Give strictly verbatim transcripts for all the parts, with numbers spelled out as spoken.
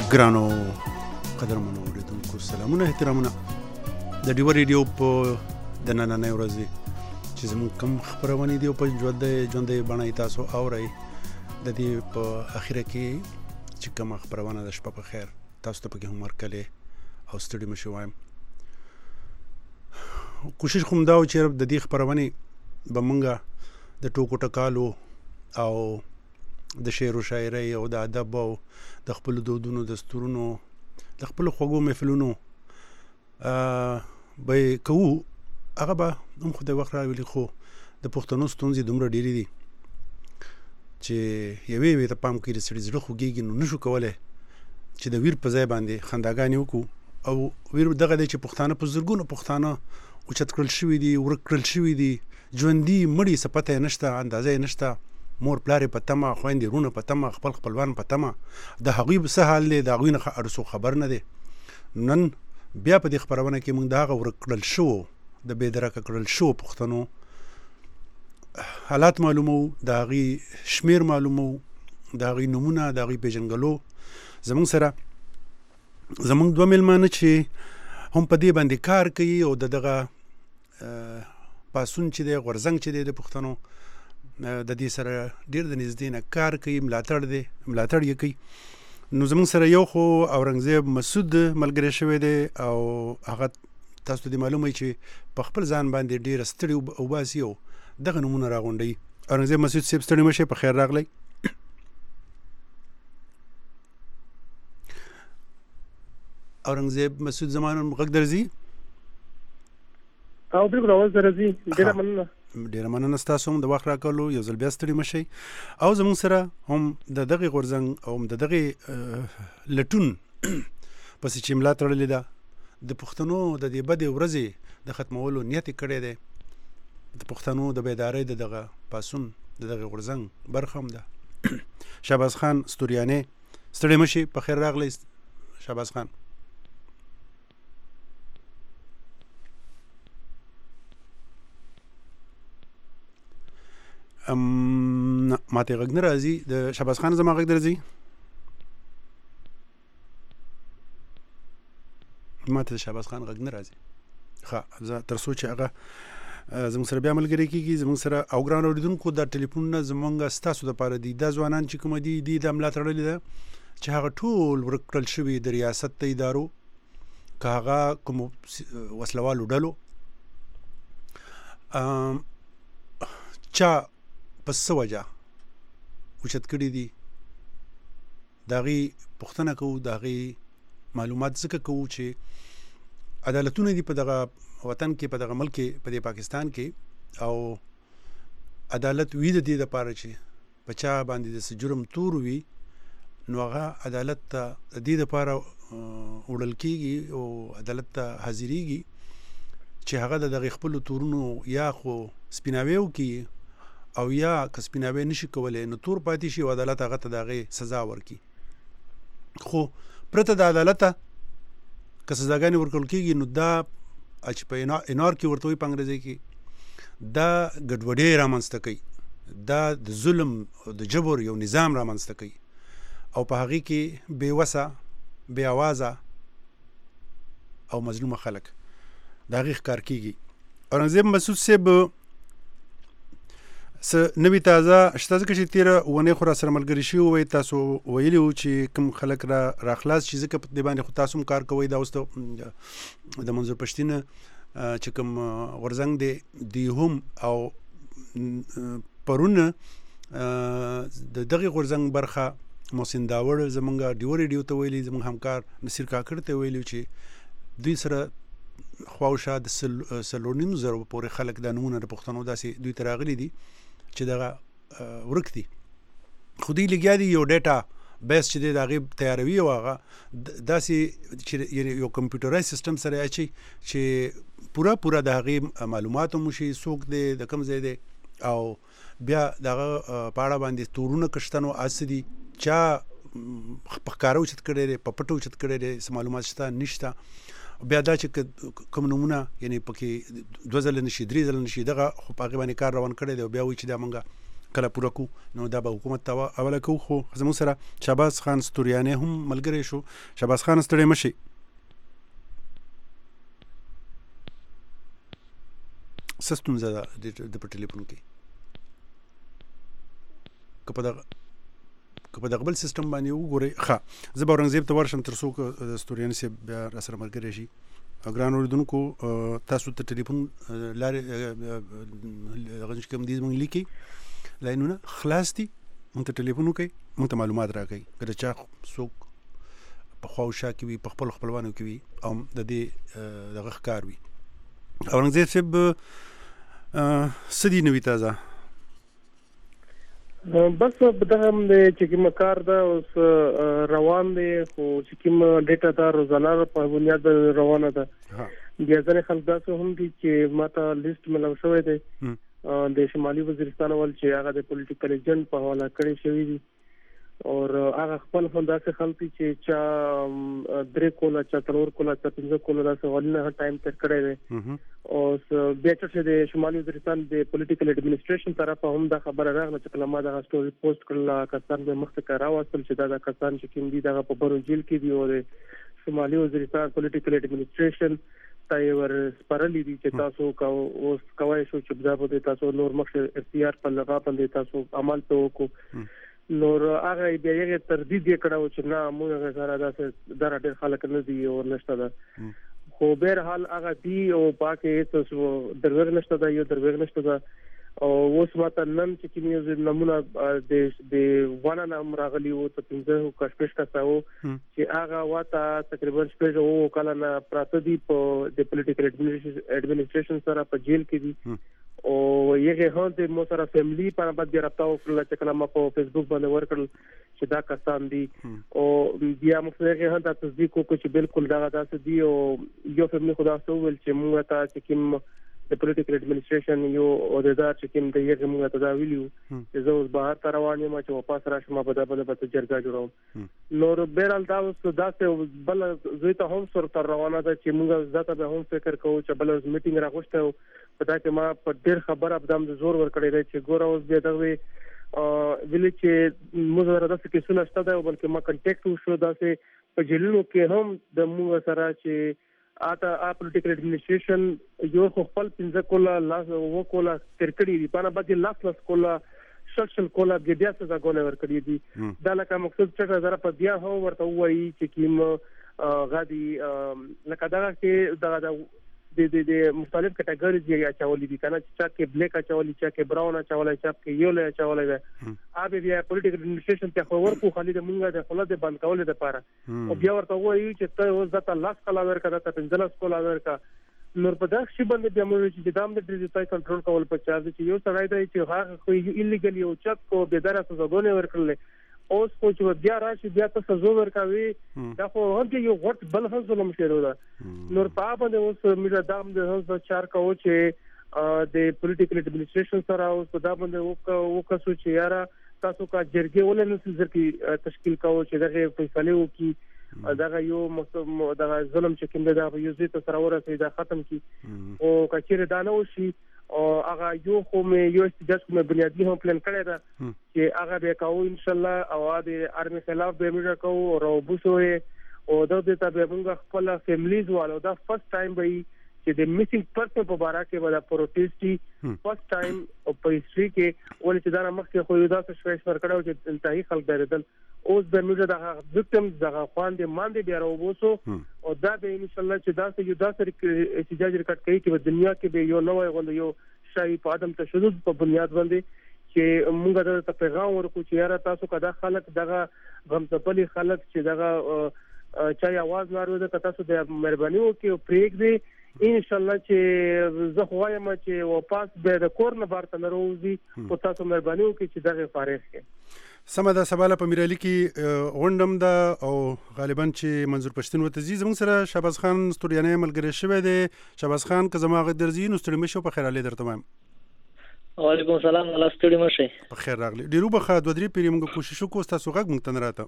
ګرانو قدرمنو اوریدونکو سلامونه احترامونه د ډیو ریډیو په د نننۍ ورځې چې زموږ کوم خبرونه دي په ژوند ژوند باندې تاسو اورئ د دې په اخیره کې چې کوم خبرونه د شپه په خیر تاسو ته پکې هم ورکړلې او ستړي مشو وایم کوشش کوم دا چې د دې خبرونه به مونږه د ټوکو ټکالو او د شعر او شاعرۍ او د ادب او د خپل دودونو دستورونو د خپل خوږو محفلونو به کوو هغه به هم خو د وخت راویلي خو د پښتنو ستونزې دومره ډېرې دي چې یوې یوې ته پام کوي د سړي زړه خوږېږي نو نشو کولی چې د ویر په ځای باندې خنداګانې وکړو او ویر دغه دی چې پښتانه په زرګونو پښتانه اوچت کړل شوي دي ورک کړل شوي دي ژوندي مړي څه پته یې نشته اندازه یې نشته مور پلار په تمه خويندې رونه په تمه خپل خپلوان په تمه د هغوی څه حال دی د هغوی نه ارسو خبر نه دی نن بیا په دې خبرونه کې موږ د هغه ورک کړل شو د بې درکه کړل شو پښتنو حالات معلومو د هغوی شمیر معلومو د هغوی نومونه د هغوی پیژنګلو زموږ سره زموږ دوه میلمانه چې هم په دې باندې کار کوي او د دغه پاسون چې دی غورځنګ چې دی د پښتنو د دې سره ډېر د نږدې نه کار کوي ملاتړ دی ملاتړ یې کوي نو زموږ سره یو خو اورنګزیب مسعود ملګری شوی دی او هغه تاسو ته معلومه وي چې په خپل ځان باندې ډېر ستړي وباسي او دغه نومونه راغونډوي اورنګزیب مسعود صاحب ستړي مه شئ په خیر راغلی اورنګزیب مسعود زما غږ درځي او بالکل اواز درځي ډېره مننه ډېره مننه ستاسو هم د وخت راکولو یو ځل بیا ستړي مه شئ او زموږ سره هم د دغې غورځنګ او هم د دغې لټون پسې چې ملا تړلې ده د پښتنو د دې بدې ورځې د ختمولو نیت یې کړی دی د پښتنو د بیدارۍ د دغه پاسون د دغې غورځنګ برخه هم ده شهباز خان ستوریانې ستړي مه شئ په خیر راغلی شهباز خان ام ماته غږ نه راځي د شهباز خان زما غږ درځي ماته د شهباز خان غږ نه راځي ښه زه تر څو چې هغه زموږ سره بیا ملګری کېږي زموږ سره او ګران اورېدونکو دا ټلیفونونه زموږ ستاسو دپاره دي دا ځوانان چې کومه دي دي دا ملا تړلې ده چې هغه ټول ورک کړل شوي د ریاست د ادارو که هغه کومو وسلوالو ډلو چا په څه وجه اوچت کړي دي د هغې پوښتنه کوو د هغې معلومات ځکه کوو چې عدالتونه دي په دغه وطن کې په دغه ملک کې په دې پاکستان کې او عدالت وي د دې دپاره چې په چا باندې د څه جرم تور وي نو هغه عدالت ته د دې دپاره وړل کېږي او عدالت ته حاضرېږي چې هغه د دغې خپلو تورونو یا خو سپیناوی وکړي او یا که سپیناوی نشي کولی نو تور پاتې شي او عدالت هغه ته د هغې سزا ورکړي خو پرته د عدالته که سزاګانې ورکول کېږي نو دا چې په انار کې ورته وایي په انګریزۍ کې دا ګډوډۍ رامنځته کوي دا د ظلم او د جبر یو نظام رامنځته کوي او په هغې کې بې وسه بې اوازه او مظلومه خلک د هغې ښکار کېږي اورنګزیب مسعود صاحب څه نوي تازه شته ځکه چې تېره اونۍ خو را سره ملګري شوي وی تاسو ویلي وو چې کوم خلک را راخلاص شي ځکه په دې باندې خو تاسو هم کار کوئ دا اوس د منظور پښتین چې کوم غورځنګ دی دی هم او پرون د دغې غورځنګ برخه محسن داوړ زمونږ ډیو ریډیو ته ویلي زمونږ همکار نصیر کاکړ ته ویلي چې دوی سره خواوشا د څلور نیم زرو پورې خلک دا نومونه د پښتنو داسې دوی ته راغلي دي چې دغه ورک دي خو دوی لګیا دي یو ډیټا بیس چې دی د هغې تیاروي او هغه داسې چې یو کمپیوټرایز سیسټم سره اچي چې پوره پوره د هغې معلومات هم وشي څوک دی د کوم ځای دی او بیا د هغه په اړه باندې تورونه که شته نو هسې دي چا په ښکاره اوچت کړی دی په پټه اوچت کړی دی څه معلومات شته نشته بیا دا چې کوم نومونه یعنې پکې دوه ځله نشي درې ځله نشي دغه خو په هغې باندې کار روان کړی دی او بیا وایي چې دا مونږ کله پوره کو نو دا به حکومت ته اوله کو. خو زموږ سره شهباز خان ستوریانی هم ملګری شو. شهباز خان ستړی مشي. سستون زده د په ټلیفون کې که په دغه که په دغه بل سیستم باندې وګورئ. ښه زه به اورنګزیب ته ورشم تر څو ستوریانی صاحب بیا راسره ملګری شي. ګران اورېدونکو تاسو ته ټلیفون لارې هغه چې کوم دي زموږ لیکي لاینونه خلاص دي، موږ ته ټلیفون وکړئ، موږ ته معلومات راکړئ. که د چا څوک په خوا او شا کې وي، په خپلو خپلوانو کې وي او د دې دغه ښکار وي. اورنګزیب صاحب څه دي نوي تازه؟ بس دغه هم دی چې کوم کار ده اوس روان دی، خو چې کوم ډیټا ده روزانه په بنیاد روانه ده. بیا ځینې خلک داسې هم دي چې ماته لیست ملو شوی دی د شمالي وزیرستان ول چې هغه د پولیټیکل ایجنټ په حواله کړی شوی دي او هغه خپل هم داسې خلک چې چا درې کوله چا څلور کوله چا پنځه کوله داسې ولنه ټایم تر کړی دی. او بیا چې د شمالي وزیرستان د پولیټیکل ایڈمنسټریشن طرفه هم دا خبره راغله چې کله ما دغه سټوري پوسټ کړل کسان به مخ ته راوستل چې دا د کسان چې کوم دي دغه په برو جیل کې دي او د شمالي وزیرستان پولیټیکل ایڈمنسټریشن تای ور سپارلې دي چې تاسو کو اوس کوي شو چې دا به تاسو نور مخ اختیار په لغا باندې تاسو عمل ته وکړو. نور هغه بیا یې تردید کړو چې نه موږ سره داسې در ډېر خلک نه دي او نشته ده. خو بهر حال هغه دی او پاکه تاسو دروغ نشته ده یو دروغ نشته ده. او اوس ماته نن چې کوم یو نمونه د د ونه نام راغلی او ته پنځه کشپش تاسو چې هغه واته تقریبا شپږ او کله نه پراته دی په د پولیټیکل ایڈمنسټریشن سره په جیل کې دي او یغه هم د مو سره فیملی په باندې رابطه وکړه چې کله ما په فیسبوک باندې ورکړل چې دا کسان دي او بیا موږ یې هم د تصدیق وکړو چې بالکل دا داسې دي او یو فیملی خدا سو ول چې موږ ته چې کوم د پولیټیکل ایڈمنسټریشن یو عہدیدار چې کوم د یغه موږ ته دا ویلو چې زه اوس بهر ته روان یم چې واپس راشم په دغه په جرګه جوړوم. نور بیرال دا اوس داسې بل زوی ته هم سر تر روانه ده چې موږ ځاته به هم فکر کوو چې بل میټینګ راغوښته په دا کې ما په ډېر خبر ابدام د زور ور کړی دی چې ګور اوس به دغه ویل چې موږ سره داسې کیسونه شته ده بلکې ما کنټیکټ وشو داسې په جیلونو کې هم د موږ سره چې اته ا پولیټیکل ایڈمنسټریشن یو خپل پنځه کوله لاس و کوله ترکړی دی په نه باندې لاس لاس کوله شل کوله بیا څه ځګونه ور کړی دي. دا لکه مقصد چې زره په بیا هو ورته وایي چې کیم غادي لکه دا کې دا د د د مختلف کټګوریز یې اچولې دي کنه چې چا کې بلیک اچولې چا کې براون اچولې چا کې یو اچولې ده. ا بیا پولیټیکل ایڈمنسټریشن ته خبر کو خالد مونږه د خلک بند کولې ده پاره او بیا ورته وایي چې ته اوس ځته لاس کلا ورکړه ته پنځلس کولا ورکړه. نور په دغه شی باندې بیا موږ چې دام د ډیجیټل کنټرول کول په چارج چې یو سړی دی چې هغه خو ایلیګل یو چت کو به درته زګونه ورکړل اوس خو چې بیا راشي بیا ته سزا ورکوي دا خو هم یو غټ بل هم ظلم شروع ده. نور په باندې اوس موږ دام د هڅه چار کوو چې د پولیټیکل ایڈمنسټریشن سره اوس په دا باندې وکړو چې یاره تاسو کا جرګه ولنه ځکه تشکیل کوو چې دغه فیصله وکړي دغه یو دغه ظلم چې کوم دا یو ځای ته سره ورسېږي دا ختم کی او کچېره دا نه وشي او هغه یو خو مې یو استجاج کوم بنیادی هم پلان کړی دا چې هغه به کوو ان شاء الله او د ارمي خلاف به موږ کوو او بوسوي او د دې ته به موږ خپل فیملیز والو دا فرست ټایم به چې د میسینګ پرسن په باره کې ولا پروټیسټي فرست ټایم او په هیستوري کې ولې چې دا مخکې خو یو داسې شوي سر کړو چې انتهایی خلک درېدل اوس د موږ د وکټمز دغه خواندې ماندې بیا راوبوسو او دا به ان شاء الله چې داسې یو داسې احتجاج ریکارډ کوي چې په دنیا کې به یو نوې غوند یو شای په عدم تشدد په بنیاد باندې چې موږ د پیغام ورکو چې یاره تاسو کدا خلک دغه غمزپلي خلک چې دغه چا आवाज نارو ده تاسو د مهرباني وکړئ او پریک دی ان شاء الله چې زه خو وایم چې واپس به د کور نه بارته نه روزي او تاسو مهرباني وکړئ چې دغه فارغ کړئ. سمه ده سباله په میرالي کې غونډم ده او غالبا چې منظور پښتون وته زی زموږ سره شهباز خان ستوریانی ملګری شوی دی. شهباز خان که زما غ درځي نو ستړي مشه په خیر علي درته وایم. وعلیکم السلام الله ستړي مشه په خیر راغلی. ډیرو بخا دوه درې پیری موږ کوشش وکړو تاسو غږ مونږ ته نه راته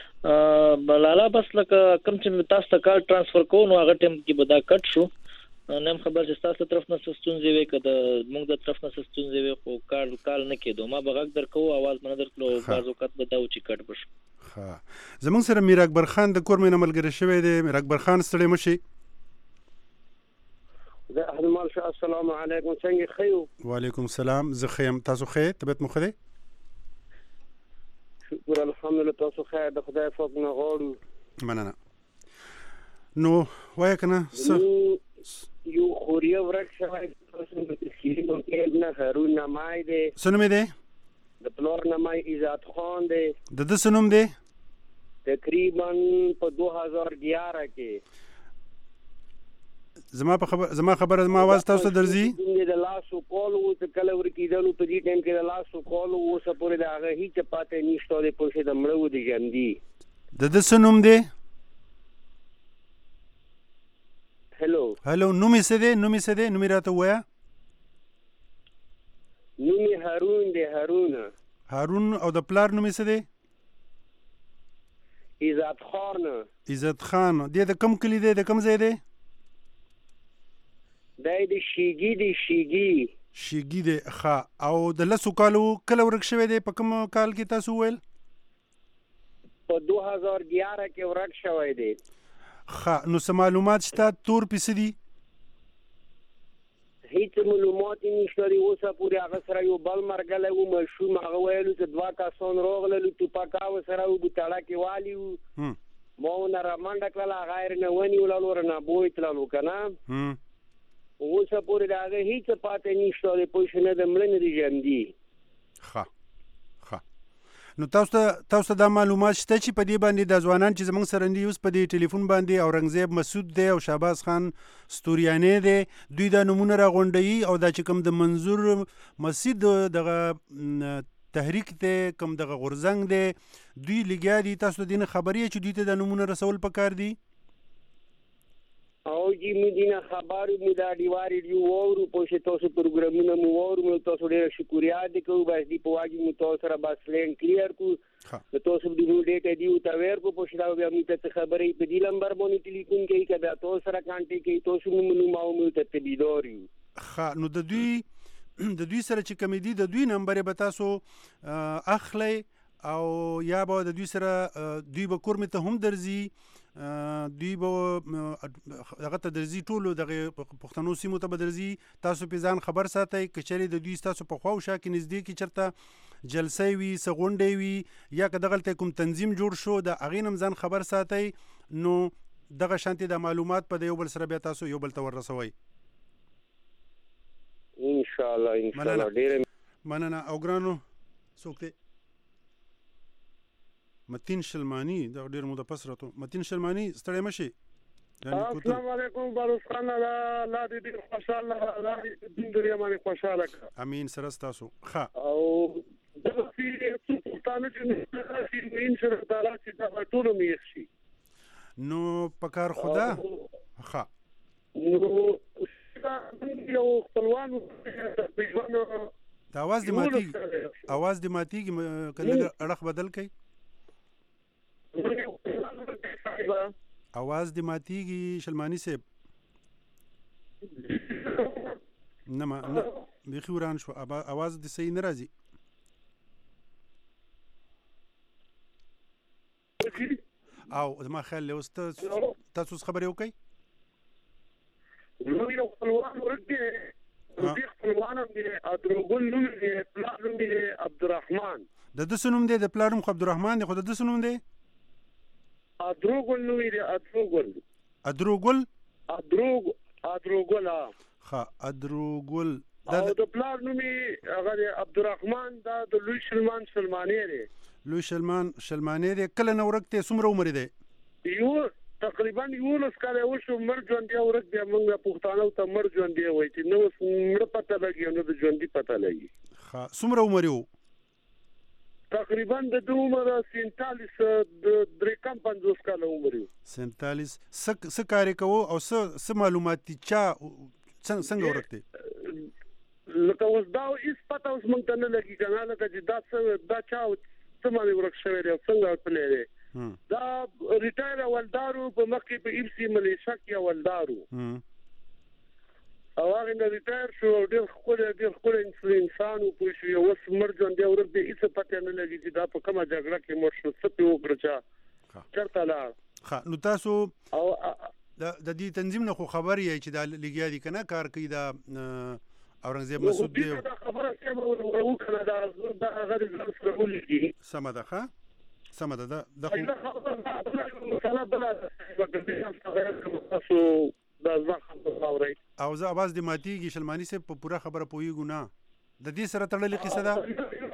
بلاله بس لکه کم چې تاسو ته کال ترانسفر کوو نو هغه ټیم کې به دا کټ شو نیم خبر چې تاسو طرف نه ستونزې وي کده موږ د طرف نه ستونزې وي خو کال کال نه کېدو ما به غږ درکو आवाज منه درکلو بازو کټ به دا و چې کټ بش ها زمونږ سره میر اکبر خان د کور مې ملګری شوی دی. میر اکبر خان ستړي مشي. زه احمد شاه السلام علیکم څنګه خیو؟ وعلیکم السلام زه خیم تاسو خیر طبیعت مو خدای؟ شکر الحمدلله تاسو خیر د خدای فضل نه غواړو. مننه. نو وای کنه یو خوریا ورک شوی تاسو د تشکیل ممکن نه هارون نمای دی سنوم دی د پلور نمای عزت خان دی د د سنوم دی تقریبا په دو هزار گیارہ کې زما په خبر زما خبره زما आवाज تاسو ته درځي د لاسو کول او د کله ورکیدلو په دې ټیم کې د لاسو کول او سپورې د هغه هیڅ پاتې نشته د پوښې د مړو د جندي د د سنوم دی هلو هلو نومي څه دی نومي څه دی نومي راته وایا. نومي هارون دی هارون هارون او د پلار نومي څه دی؟ عزت خان عزت خان دی د کم کلی دی د کم ځای دی؟ دی د شیګي دی شیګي شیګي دی ښه. او د لسو کالو کله ورک شوی دی په کوم کال کې تاسو ویل؟ په دو هزار گیارہ کې ورک شوی دی. ښه نو څه معلومات شته تور پیسې دي؟ هیڅ معلومات نشته دی اوسه پورې هغه سره یو بل مرګلی و مشوم هغه ویلو چې دوه کسان راغلل ټوپکاو سره و بوتړه کې والي و ما ونه رامنډه کړله هغه یې نه ونیولل ورنه بوی تللو که نه اوسه پورې د هغه هیڅ پاتې نشته دی پوه شو نه د مړه نه دی ژوندي. ښه ښه نو تاسو ته تاسو ته دا معلومات شته چې په دې باندې د ځوانان چې زموږ سره دي اوس په دې ټلیفون باندې اورنګزیب مسعود دی او شهباز خان ستوریانی دی دوی دا نمونه راغونډوي او دا چې کوم د منظور مسجد دغه تحریک دی کوم دغه غورځنګ دی دوی لګیا دي تاسو د دې نه خبرې چې دوی ته دا نمونه رسول پکار دي؟ او جی موږ دې نه خبر مو دا ډیوا ریډیو واورو پوه تاسو پروګرامونه مو واورو مو تاسو ډېر شکریا دې کوو بس دې په واګي مو تاسو سره بس لین کلیر کو د تاسو د نو ډیټا دی او تا ویر کو پوه دا بیا موږ ته خبرې په دې لمبر باندې ټلیفون کوي کدا تاسو سره کانټیکټ کوي تاسو مو نو ماو مو ته تبیدوري. ښه نو د دوی د دوی سره چې کوم دي د دوی نمبر به تاسو اخلي او یا به د دوی سره دوی به کور مې ته هم درځي دوی به هغه ته درځي ټولو دغه پښتنو سیمو ته به درځي تاسو په ځان خبر ساتئ که چېرې د دوی ستاسو په خوا او شا کې نږدې کې چېرته جلسې وي څه غونډې وي یا که دغلته کوم تنظیم جوړ شو د هغې نه هم ځان خبر ساتئ نو دغه شانتې د معلومات په د یو بل سره بیا تاسو یو بل ته وررسوئ انشاءالله انشاءالله ډېره مننه. او ګرانو څوک دی؟ متین شلمانی دا ډیر مو د پس راته متین شلمانی ستړی مشي. السلام علیکم باروس خان لا دې ډیر خوشاله لا دې دنیا باندې خوشاله کړه امين سره تاسو. ښه او د فی پښتانه چې ان شاء الله تعالی چې دا ټول مې شي نو پکار خدا. ښه نو یو خپلوان د اواز د ماتیږي اواز د ماتیږي کله اړخ بدل کړئ आवाज د ماتیږي شلمانی صاحب نه ما نه بيخي وران شو आवाज د صحیح نه راځي او زما خیال له اوس تاسو خبرې وکړئ نو یو خپلوان ورته دې خپلوان دې ادروګل نوم دې پلان نوم دې عبدالرحمن د د سنوم دې د پلان نوم عبدالرحمن دی خو د د سنوم دې ادروګل نوم دې ادروګل ادروګل ادروګ ادروګل ها ادروګل او د پلان نوم هغه عبدالرحمن دا د لوی سلمان سلمانی دی لوی سلمان سلمانی دی کله نو ورکته څومره عمر دی؟ یو تقریبا یو لس کاله وشو مر ژوند دی ورک دی موږ پښتانه ته مر ژوند دی وای چې نو مړ پته لګي نو د ژوند دی پته لګي. ها څومره عمر یو؟ تقریبا د دوه عمر سینتالیس د درې کم پنځوس کاله عمر یو. سینتالیس څه څه کار کوو او څه څه معلومات چا څنګه ورکته؟ لکه اوس دا هیڅ پته اوس موږ ته نه لګي کنه لکه چې دا څه دا چا څه باندې ورک شوی دی څنګه پلي دی دا ریټایر ولدارو په مخکې په ایف سی ملیشیا کې ولدارو او هغه نه ریټایر شو ډېر خپل ډېر خپل انسان او په شو اوس مرجان دی ورته هیڅ پته نه لګي چې دا په کومه جګړه کې مر شو څه په وکړه چا چرته لا ها نو تاسو او د دې تنظیم نه خو خبر یې چې دا لګیا دي کنه کار کوي دا اورنګزیب مسعود دی خبره څه وکړه دا دا هغه د سره ولګي سم ده ښه سم ده دا د مثلا بل تاسو دا ځخه اوري او زه اواز د ماتیږي شلمانی سه په پوره خبره پویګو نه د دې سره تړلې قصه ده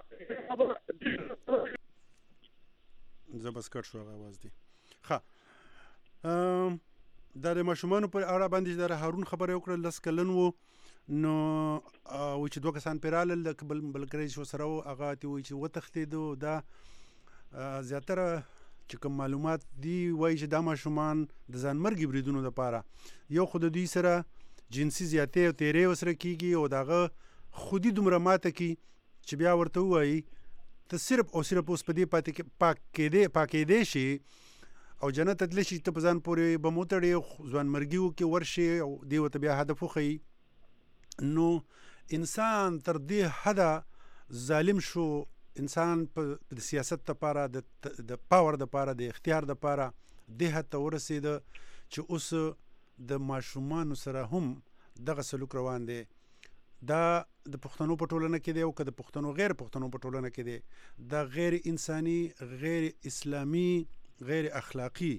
زه بس کټ شو اواز دی ښه ام د ماشومان پر اړه باندې د هارون خبره وکړه لس کلن وو نو او چې دوه کسان پیرال د بل بلګری شو سره هغه ته وی چې وتختیدو دا زیاتره چې کوم معلومات دی وایي چې دا ماشومان د ځانمرګي بریدونو لپاره یو خود دوی سره جنسي زیاتې او تیرې وسره کیږي او داغه خودي دومره ماته کی چې بیا ورته وایي ته صرف او صرف اوس په دې پاتې پاک کېدې پاکېدې شي او جنت تدلی شي ته په ځان پورې به موتړې ځانمرګیو کې ورشي او دی ورته بیا هدف وخی نو انسان تر دې حده ظالم شو انسان په سیاست لپاره د د پاور لپاره د اختیار لپاره د هته ورسید چې اوس د ماشومان سره هم دغه سلوک روان دی دا د پښتنو په ټولنه کې دی او که د پښتنو غیر پښتنو په ټولنه کې دی دا غیر انساني غیر اسلامي غیر اخلاقی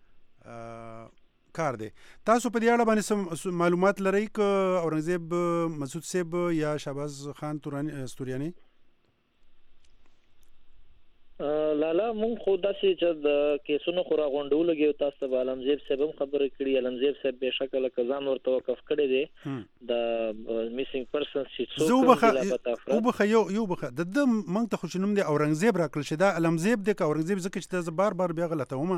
کار دی تاسو په دې اړه باندې معلومات لرئ که اورنګزیب مسعود صاحب یا شهباز خان استوریانی لالا مونږ خو داسې چې د کیسونو خو راغونډو لګي تاسو به علمزیب صاحب هم خبرې کړي علمزیب صاحب به شکل کزان ورته وقف کړی دی د میسینګ پرسنز چې څو وبخه یو یو بخه د د مونږ ته خو نوم دی اورنګزیب راکړل شي دا علمزیب دی که اورنګزیب ځکه چې ته بار بار بیا غلطه ومه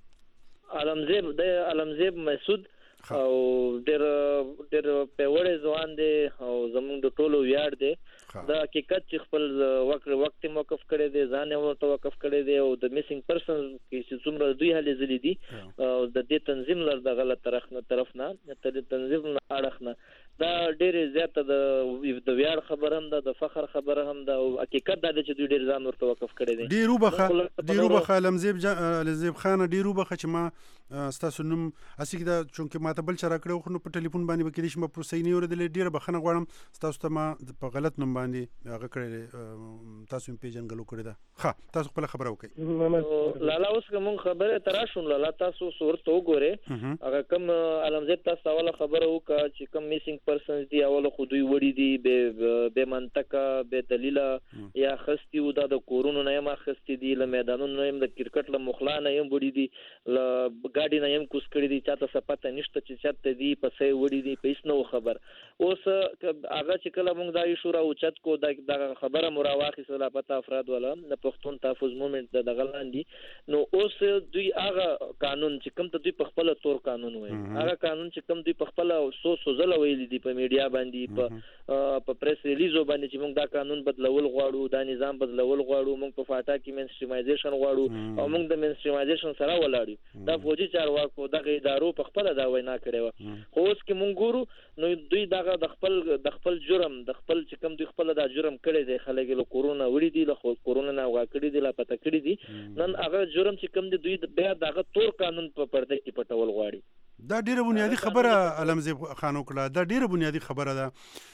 علمزیب د علمزیب مسعود او ډېر ډېر پیوړی ځوان دی او زمونږ د ټولو ویاړ دی دا حقیقت چې خپل وخت وخت موقف کړی دی ځان یې ورته وقف کړی دی او د میسینګ پرسنز کې چې څومره دوی هلې ځلې دي او د دې تنظیم لر د غلط طرف نه طرف نه د تنظیم نه اړخ نه دا ډېرې زیاته د د ویاړ خبره هم ده د فخر خبره هم ده او حقیقت دا دی چې دوی ډېر ځان ورته وقف کړی دی ډېر وبخه ډېر وبخه علمزیب علمزیب خان ډېر وبخه چې ما ستاسو نوم هسې کې دا چونکې ما ته بل چا راکړی خو نو په ټلیفون باندې به کېدای شي ما پر صحیح نه اورېدلی ډېره بخښنه غواړم ستاسو ته ما په غلط نوم باندې هغه کړی تاسو مې پېژنګلو کړې ده ښه تاسو خپله خبره وکړئ لالا اوس که مونږ خبرې ته راشو لالا تاسو ورته وګورئ هغه کوم علمزیب تاسو اوله خبره وکړه چې کوم میسینګ پرسنز دي اوله خو دوی وړي دي بې منطقه بې دلیله یا اخیستي وو دا د کورونو نه هم اخیستي دي له میدانونو نه هم د کرکټ له مخلا نه هم وړي دي له ګاډي نه هم کوز کړي دي چاته څه پته نشته چې چاته دي پسې وړي دي په هېڅ نه و خبر اوس هغه چې کله مونږ دا ایشو راوچت کو دغه خبره مو راواخیستله پته افراد والا د پښتون تحفظ مومنټ د دغه لاندې نو اوس دوی هغه قانون چې کوم ته دوی په خپله تور قانون وایي هغه قانون چې کوم دوی په خپله څو څو ځله ویلي دي په میډیا باندې په پریس ریلیزو باندې چې موږ دا قانون بدلول غواړو دا نظام بدلول غواړو موږ په فاټا کې مینسټریمایزیشن غواړو او موږ د مینسټریمایزیشن سره ولاړ یو دا فوجي چارواکو دغه ادارو په خپله دا وینا کړې وه خو اوس کې موږ ګورو نو دوی دغه د خپل د خپل جرم د خپل چې کوم دوی خپله دا جرم کړی دی خلک یې له کورونه وړي دي له کورونه نه اوغا کړي دي لا پته کړي دي نن هغه جرم چې کوم دی دوی بیا دغه تور قانون په پرده کې پټول غواړي دا ډیره بنیادی خبره علمزیب خان وکړه دا ډیره بنیادی خبره ده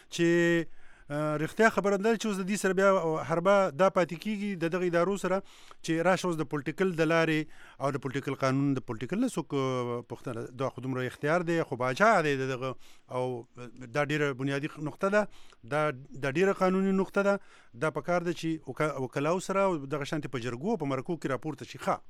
چې رښتیا خبره ده چې اوس د دې سره بیا حربه دا پاتې کېږي د دغه ادارو سره چې راشه اوس د پولیټیکل د لارې او د پولیټیکل قانون د پولیټیکل نه څوک پوښتنه دا خو دومره اختیار دی خو باچا دی دغه او دا ډیره بنیادي نقطه ده دا د ډیره قانوني نقطه ده دا پکار ده چې وکلاو سره دغه شانتي په جرګو په مرکو کې راپورته شي ښه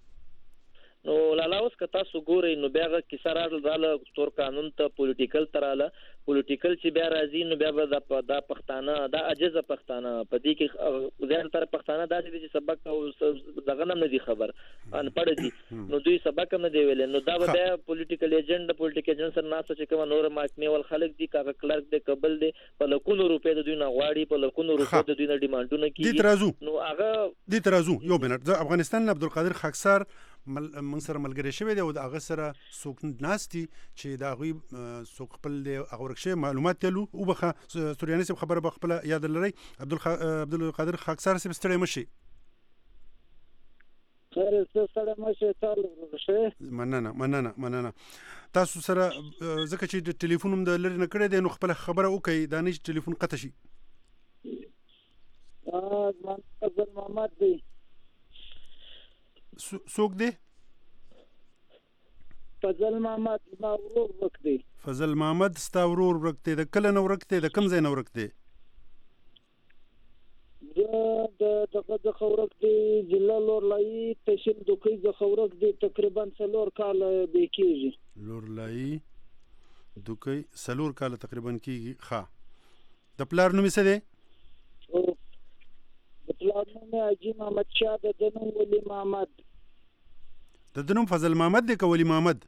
نو لالا اوس که تاسو ګورئ نو بیا هغه کیسه راغله تور قانون ته پولیټیکل ته راله پولیټیکل چې بیا راځي نو بیا به دا پښتانه دا عجزه پښتانه په دې کې زیاتره پښتانه داسې دي چې سبق او دغه نه نه دي خبر انپړ دي نو دوی سبق هم نه دی ویلی نو دا به بیا پولیټیکل ایجنټ د پولیټیکل ایجنټ سره ناسته چې کومه نوره محکمې ول خلک دي که هغه کلرک دی که بل دی په لکونو روپۍ د دوی نه غواړي په لکونو روپۍ د دوی نه ډیمانډونه کېږي نو هغه دې ته راځو یو منټ زه افغانستان نه عبدالقادر خاکسار موږ سره ملګری شوی دی او د هغه سره څوک ناست دي چې د هغوی څوک خپل د هغه ورک شوي معلومات تلو وبخه سوریاني صاحب خبره به خپله یاد لرئ. عبدالقادر خاکسار صاحب ستړی مه شئ. مننه مننه مننه تاسو سره ځکه چې د ټلیفون هم د لرې نه کړی دی نو خپله خبره وکړئ دا نه چې ټلیفون قطع شي. فضل محمد دی. څوک دی؟ فضل محمد زما ورور ورک دی. فضل محمد ستا ورور ورک دی. د کله نه ورک دی؟ د کوم ځای نه ورک دی؟ د دغه څخه ورک دی ضلع لورلایي تحصیل دوکۍ څخه ورک دی تقریبا څلور کاله بې کېږي. لورلایي دوکۍ څلور کاله تقریبا کېږي. ښه د پلار نوم یې څه دی؟ د پلار نوم یې حاجي محمد شاه د ده نوم ولي محمد. د ده نوم فضل محمد دی که ولي محمد؟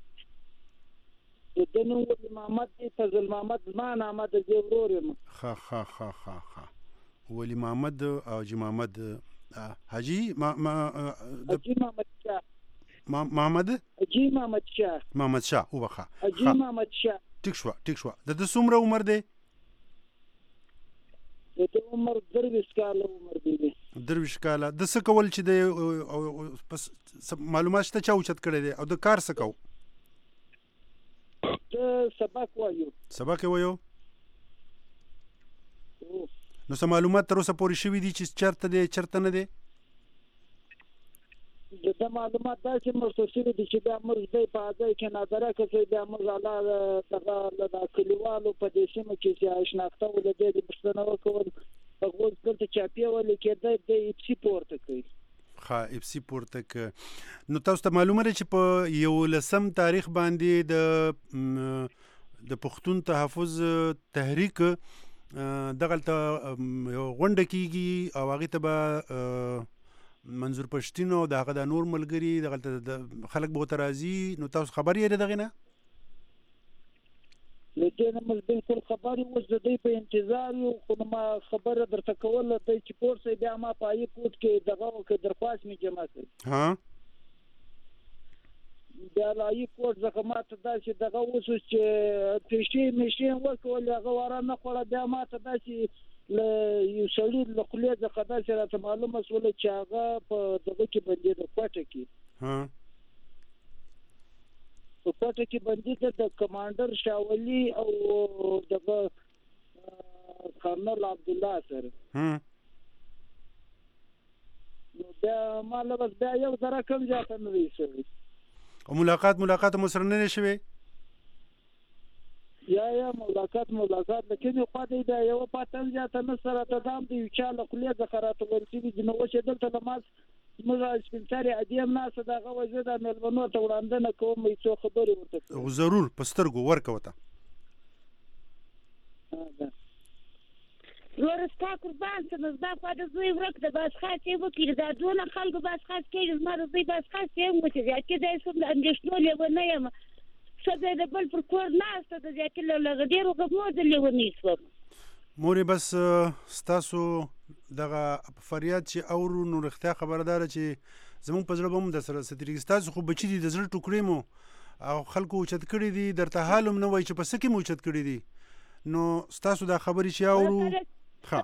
د ده نوم ولي محمد دی. فضل محمد زما نامه د دې ورور یم. ښه ښه ښه ښه ښه ولي محمد او حاجي محمد حاجي حاجي محمد شاه محمد حاجي محمد شاه محمد شاه وبخه حاجي محمد شاه. ټیک شوه ټیک شوه. د ده څومره عمر دی؟ د ده عمر درویشت کاله عمر دی. درویشت کاله. د څه کول چې د بس معلومات شته چا اوچت کړی دی او د کار څه کو؟ د سبق وایو. سبق یې وایو؟ نو څه معلومات تر اوسه پورې شوي دي چې چېرته دی چېرته نه دی؟ د ده معلومات داسې مرسته شوي دي چې بیا موږ دی په ځای کې نادره کړی بیا موږ الله دغه له کلیوالو په دې سیمه کې چې شناخته و له دې د پوښتنه وکول هغوی دلته چاپیه ولې کېدی دی اپسي پورته کوي. ښه اپسي پورته که. نو تاسو ته معلومه ده چې په یولسم تاریخ باندې د د پښتون تحفظ تحریک دغلته یو غونډه کېږي او هغې ته به منظور پښتین او د هغه د نور ملګري دغلته خلک به ورته راځي. نو تاسو خبر یې د دغې نه؟ له دې نه موږ بلکل خبر یو. اوس د دوی په انتظار یو خو نو ما خبره درته کوله دی چې پور صاحب بیا ما په هغې کوټ کې دغه وکړې درخواست مې جمع کړ. ها بیا له هغې کوټ څخه ما ته داسې دغه وشو چې پیشې میشې وکولې هغه واره نه خوړه. بیا ما ته داسې له یو سړي له خولې څخه داسې راته معلومه شوله چې هغه په دغه کې بندي ده کوټه کې. په کوټه کې بندي ده د کمانډر شاولي او دغه کرنل عبدالله سره. نو بیا ما له بس بیا یو ذره کم زیاته نه دی شوی. او ملاقات ملاقات مو سره نه دی شوی؟ یا یا ملاقات ملاقات لیکن یو خوا دی بیا یو پاتل زیاته نه سره ته دام دی یو چا له خولې څخه راته ویل شوي چې نو اوس یې دلته له ما زموږ سپین سرې عادي هم ناسته د هغه وجه د مېلمنو ته وړاندنه کوم یو څو خبرې ورته کوم. ضرور په سترګو ورکوه ته. وروره ستا قربان شم زما خوا د زوی ورک د بازخواست یې وکړي دا دونه خلکو بازخواست کوي زما د زوی بازخواست یې هم وکړي زیاتې ځای شوم د اندېښنو لیونی یم. ښځه د بل پر کور ناسته د زیاتې له ډېرو غمو د لیونی شوم. مورې بس ستاسو دغه فریاد چې اورو نو رښتیا خبره داره چې زموږ په زړه به هم درسره سترېږي. ستاسو خو بچي دي د زړه ټوکړې مو او خلکو اوچت کړي دي درته حال هم نه وایي چې په څه کې مو اوچت کړي دي. نو ستاسو دا خبرې چې اورو ښه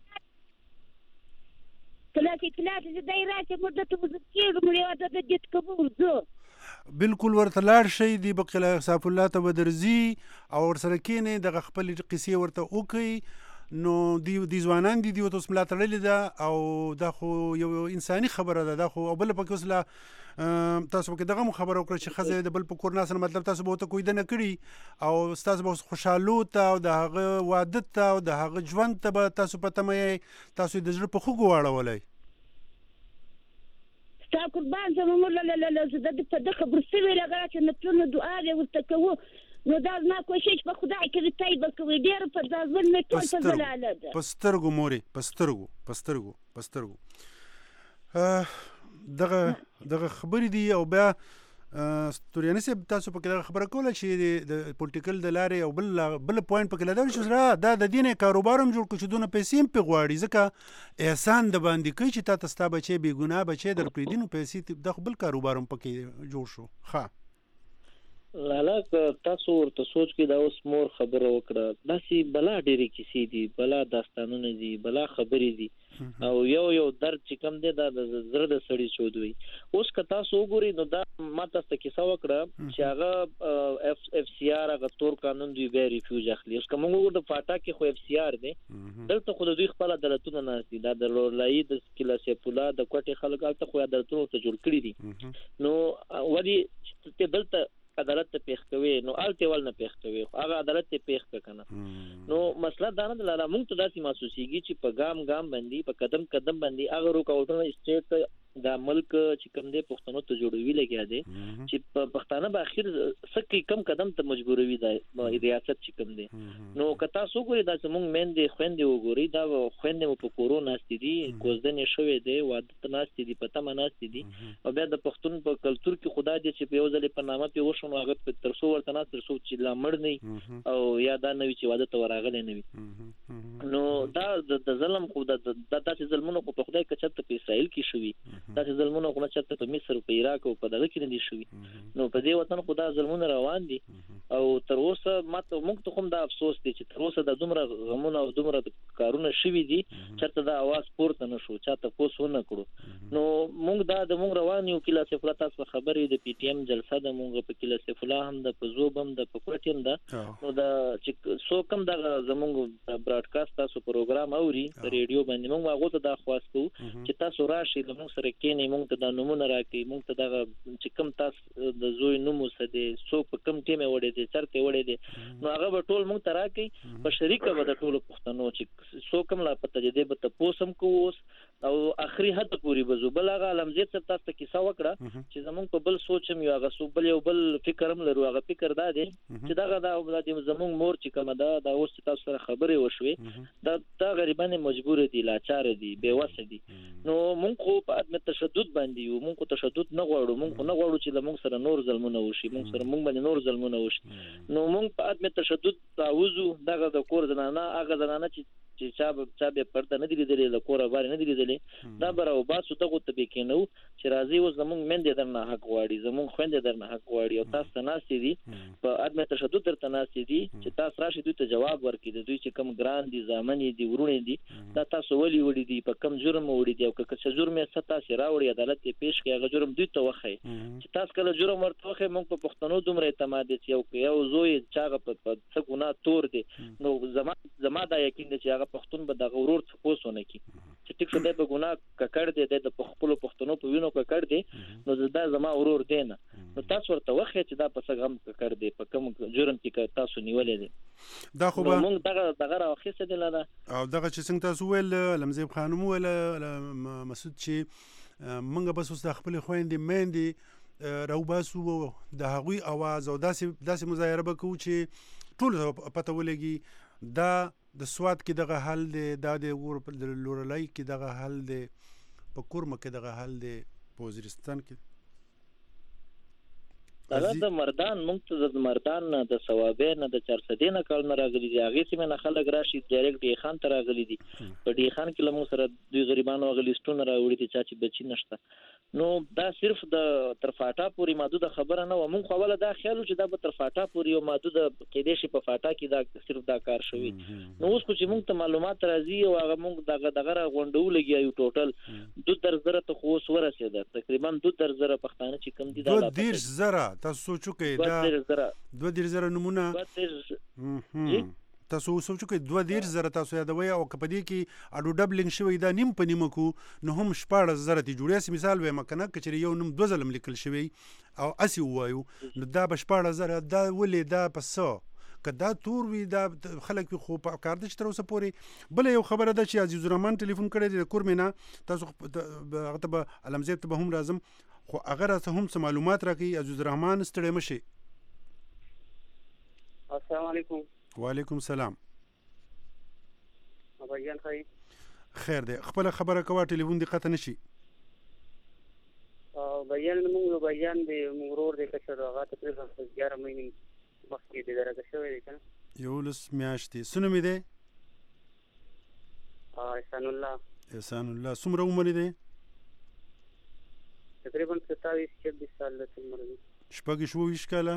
کله چې کله چې دی راشي موږ دلته وزت کېږو یو د ده جت کوو زه بالکل ورته لاړ شئ د بقیه صاحب الله ته به درځي او ورسره کښېنئ دغه خپلې قصې ورته وکړئ. نو دی دی ځوانان دي دوی ورته اوس ملا تړلې ده او دا خو یو انساني خبره ده. دا خو او بله پکې اوس لا تاسو پکې دغه مو خبره وکړه چې ښځه د بل په کور ناسته مطلب تاسو به ورته کویده نه کړي او ستاسو به اوس خوشحالو ته او د هغه واده ته او د هغه ژوند ته به تاسو په تمه یې تاسو یې د زړه په خوږو واړولی. ستا قربان شم موږ زه د په ده خبر شوې لږه چې نفلونو دعا دې ورته کوو نو دا زما کوشش په خدای کې دی به کوي ډېر په دا ژوند مې ټول په زلاله ده. په سترګو مورې په سترګو په سترګو په سترګو دغه دغه خبرې دي. او بیا ستوریاني صاحب تاسو په کې خبره کوله چې د پولیټیکل د لارې او بل بل پوینټ په کې لدار چې سره دا د دینه کاروبار هم جوړ کړو چې دونه پیسې هم په غواړي ځکه احسان د باندې کوي چې تا تستا بچي بی ګناه بچي در پریدینو پیسې د بل کاروبار هم په کې جوړ شو. ها لاله تاسو ورته سوچ کې دا اوس مور خبره وکړه داسې بلا ډېرې کیسې دي بلا داستانونه دي بلا خبرې دي او یو یو درد چې کم دی دا د زړه د سړي چود وي. اوس که تاسو وګورئ نو دا ما تاسو ته کیسه وکړه چې هغه اف اف سی آر هغه تور قانون دوی به ریفیوز اخلي. اوس کوم وګورئ د فاټا کې خو اف سی آر دی دلته خو د دوی خپل عدالتونه نه دي دا د لورلای د کلا سیپولا د کوټي خلک الته خو عدالتونه ته جوړ کړی دي نو ودی ته دلته عدالت ته پیښ کوي نو الته ول نه پیښ کوي هغه عدالت ته پیښ کنه نو مسله دا نه لاله موږ ته داسې محسوسيږي چې په ګام ګام باندې په قدم قدم باندې هغه رکاوټونه سټیټ دا ملک چې کوم دی پښتنو ته جوړوي لګیا دی چې په پښتانه به اخر سکه کم قدم ته مجبوروي دا ریاست چې کوم دی نو کتا سو ګوري دا چې موږ مېندې خويندې وګوري دا خويندې په کورونا ستدي کوزدنې شوې دی واده ناستې دي پته مناستې دي او بیا د پښتون په کلچر کې خدای دې چې په یو ځل په نامه په وښونو هغه په ترسو ورته نه ترسو چې لا مړ نه او یا دا نوې چې واده ته ورغلې نه وي نو دا د ظلم خو د داسې ظلمونو په خدای کچته په اسرائیل کې شوی داسې ظلمونه خو نه چاته په مصر په عراق او په دغه کې نه دي شوي نو په دې وطن خو دا ظلمونه روان دي او تر اوسه ماته موږ ته هم دا افسوس دی چې تر اوسه د دومره غمونه او دومره کارونه شوي دي چېرته دا اواز پورته نه شو چاته پوس ونه کړو نو موږ دا د موږ روان یو کله سیف الله تاسو خبرې د پی ټی ایم جلسه د موږ په کله سیف الله هم د پزوب هم د پکوټیم دا نو دا چې سو کم د زموږ براډکاسټ تاسو پروګرام اوري په ریډیو باندې موږ هغه ته دا خواستو چې تاسو راشي د موږ سره کې نه موږ ته د نمونه راکې موږ ته دا چې کم تاسو د زوی نوم وسده سو په کم ټیمه وړي دي چرته وړي دي نو هغه به ټول موږ ته راکې په شریکه به د ټولو پښتنو چې سو کم لا پته دې به ته پوسم کووس او اخري حد پوری بزو بل هغه علمزید څخه تاسو کیسه وکړه چې زمونږ په بل سوچم یو هغه سو بل یو بل فکرم لرو هغه فکر دا دی چې دا دا د زمونږ مور چې کومه دا د اوس تاسو سره خبرې وشوي دا دا غریبانه مجبور دي لاچار دي بے وسه دي نو موږ خو په عدم تشدد باندې یو موږ تشدد نه غواړو موږ نه غواړو چې موږ سره نور ظلمونه وشي موږ سره موږ باندې نور ظلمونه وشي نو موږ په عدم تشدد تعوذ دغه د کور زنانه هغه زنانه چې چې چا چا به پرده نه دی لیدلې له کوره بار نه دی لیدلې دا برابر باسو ته غوته به کېنو چې راځي و زمونږ مندې درنه حق غواړي زمونږ خويندې درنه حق غواړي او تاسو ته ناسې دي په عدم تشدد درته ناسې دي چې تاسو راشي دوی ته جواب ورکړي د دوی چې کم ګران دي ځامن دي ورونه دي دا تاسو ولي وړي دي په کم جرم وړي دي او که څه جرم یې ستا سي راوړي عدالت یې پیش کړي هغه جرم دوی ته وخی چې تاسو کله جرم ورته وخی موږ په پښتنو دومره اعتماد دي چې یو زوی چاغه په څه ګناه تور دي نو زما زما دا یقین دي چې هغه پښتون به د غرور څخه پوسونه کی چې ټیک څه د ګناه ککړ دي د خپل پښتنو په وینو ککړ دي نو دا زما غرور دی نه نو تاسو ورته وخی چې دا په څه غم ککړ دي په کوم جرم کې تاسو نیولې دي دا خو به موږ دغه دغه راخصه دي لاله او دغه چې څنګه تاسو ویل لمزیب خانم ویل مسعود چې منګه بس اوس د خپل خويندې مېندې راو باسو د هغوی आवाज او داسې داسې مظاهره وکړو چې ټول پته ولګي دا د سواد کې دغه حل دی دا د ور په لورلای کې دغه حل دی په کورمه کې دغه حل دی په وزیرستان کې دا د مردان موږ د مردان نه د ثوابې نه د چرسدې نه کال نه راغلي دي هغه سیمه نه خلک راشي ډایرکټ دی خان ته راغلي دي په دی خان کې لمو سره دوی غریبانو غلیستونه راوړي دي چې بچی نشته نو دا صرف د ترفاټا پوری محدود خبره نه و موږ خو ول دا خیال چې دا په ترفاټا پوری او محدود کې دي شي په فاټا کې دا صرف دا کار شوی نو اوس کو چې موږ ته معلومات راځي او هغه موږ دغه دغه غونډو لګي یو ټوټل دوه درزره ته خو اوس ورسېده تقریبا دوه درزره پښتانه چې کم دي دا دوه دیرش زره تاسو سوچو کې دا دوه دیرش زره نمونه تاسو سوچو کې دوه دیرش زره تاسو یادوي او کپدې کې اډو ډبلینګ شوی دا نیم په نیمه کو نو هم شپاړس زره تی جوړیا مثال وې مکنه کچري یو نوم دوه ظلم لیکل شوی او اسی وایو نو دا بشپاړس زره دا ولې دا پسو کدا تور وی دا خلک خو په کار د تر اوسه پوري بل یو خبره ده چې عزیز الرحمن ټلیفون کړی د کورمینا تاسو هغه ته علمزید ته هم لازم خو اگر ته هم څه معلومات راکې عزیز الرحمن ستړي مشي السلام علیکم وعلیکم السلام اباجان خیر خیر دی خپل خبره کوه ټلیفون دی قطع نشي او بیان موږ یو بیان دی موږ ورور دی کشر هغه تقریبا یاره مهینې مخکې د درجه شوی دی که نه یولس میاشتې. څه نوم یې دی؟ احسان الله. احسان الله. څومره عمر یې دی؟ تقریبا ستاویس چوبیس سال د عمر دی. شپږ شپږ ویشت کاله.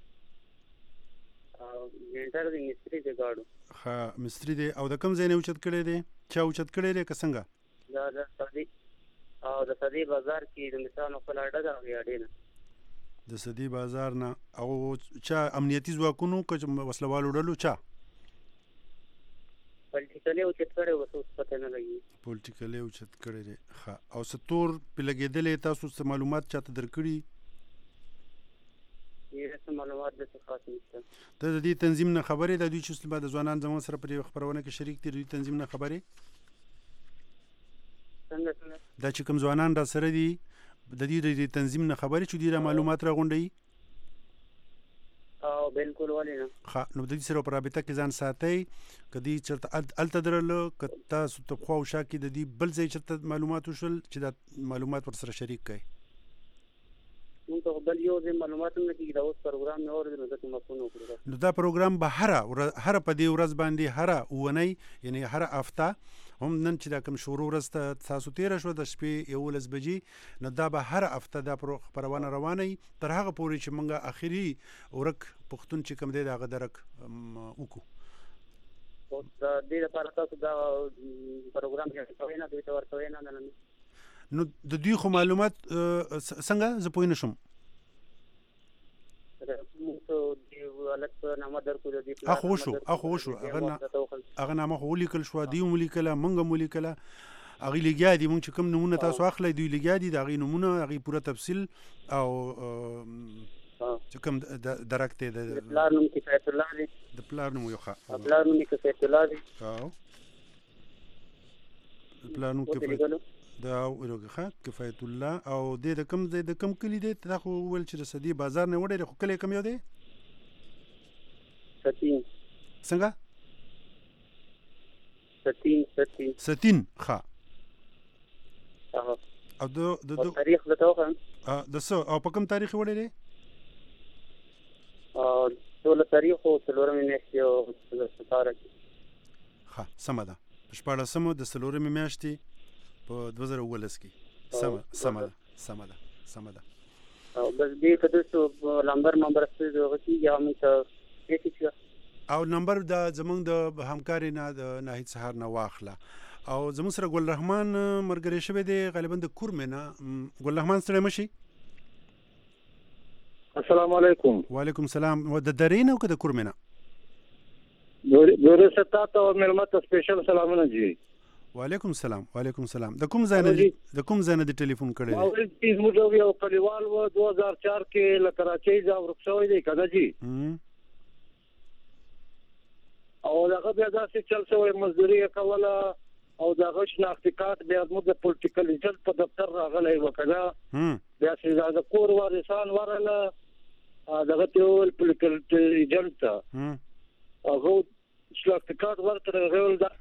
ګینټر دی مستري دی ګاډو. ښه مستري دی. او د کوم ځای نه اوچت کړی دی؟ چا اوچت کړی دی که څنګه؟ دا د سعدي او د سعدي بازار کې د مثالو خپل اډه ده هغې اډې نه. د سعدي بازار نه. او چا امنیتي ځواکونو که وسلوالو ډلو چا؟ پولیټیکلي اوچت کړی اوس اوس پته نه لګي. پولیټیکلي اوچت کړی دی. ښه. او څه تور پې لګېدلی تاسو څه معلومات چاته درکړي؟ ډېره معلومات داسې خاص نشته. ته د دې تنظیم نه خبر یې؟ د دوی چې اوس د ځوانان زموږ سره په دې خپرونه کې شریک دي د دوی تنظیم نه خبر یې؟ څنګه څنګه؟ دا چې کوم ځوانان را سره دي د دې د دې تنظیم نه خبر یې چې دوی را معلومات راغونډوي؟ او بالکل ولې نه. ښه. نو د دې سره په رابطه کې ځان ساتئ. که دوی چېرته هلته درله که تاسو ته خوا او شا کې د دې بل ځای چېرته معلومات وشول چې دا معلومات ورسره شریک کړئ. مونږ ته بل یو ځای معلومات هم نه کېږي. دا اوس پروګرام مې واورېد نو ځکه مفهوم وکړو. نو دا پروګرام به هره هره په دې ورځ باندې هره اونۍ یعنې هره هفته هم نن چې دا کوم شروع ورځ ته تاسو تېره شوه د شپې یولس بجې نو دا به هره هفته دا خپرونه روانه وي تر هغه پورې چې موږ اخري ورک پښتون چې کوم دی د هغه درک وکړو. اوس د دې لپاره تاسو دا پروګرام جوړوئ نه دوی ته ورکوئ نه نه نو د دوی خو معلومات څنګه زه پوه نه شم؟ اخو وشو اخو وشو هغه نامه خو ولیکل شوه دوی هم ولیکله موږ هم ولیکله هغې لګیا دي. موږ چې کوم نومونه تاسو اخلی دوی لګیا دي د هغې نومونه هغې پوره تفصیل او چې کوم درک دی د پلار نوم کفایت الله دی. د پلار نوم یو ښه پلار نوم کفایت الله دی. او د پلار نوم کفایت دا ورغه کفایت الله. او د کوم ځای د کوم کلی دی؟ تا خو وویل چې د سعدي بازار نه وړی خو کلی کوم یو دی؟ ستین. څنګه؟ ستین ستین ستین. ښه. او د د تاریخ درته وښیم د څه او په کوم تاریخ وړی دی؟ سوله تاریخ او څلورمې میاشتې او ستاره کې. ښه سمه ده. په شپاړسمه د څلورمې میاشتې په دوه زره اوولس کې. سمه سمه ده سمه ده سمه ده. او بس دې که داسې لمبر ممبر ستاسو دغه کېږي هغه موږ ته پېښې او نمبر د زمونږ د همکارې نه د ناهید سهار نه واخله. او زمونږ سره ګل رحمان ملګری شوی دی غالبا د کورمې نه. ګل رحمان ستړی مه شي. السلام علیکم. وعلیکم السلام. د درې نه او که د کورمې نه؟ دورې ستا ته او مېلمه ته سپیشل سلامونه جي. وعلیکم السلام. وعلیکم السلام. د کوم ځای نه د کوم ځای نه د ټلیفون کړی دی؟ زموږ یو کلیوال و دوه هزار چار کې له کراچۍ ځای ورک شوی دی که نه جي. او دغه بیا داسې چل شوی مزدوري یې کوله او دغه شناختي کارت بیا زموږ د پولیټیکل ایجنټ په دفتر راغلی و که نه بیا چې د کور وارثان ورغله دغه ته وویل پولیټیکل ایجنټ ته هغه شناختي کارت ورکړی هغې ویل دا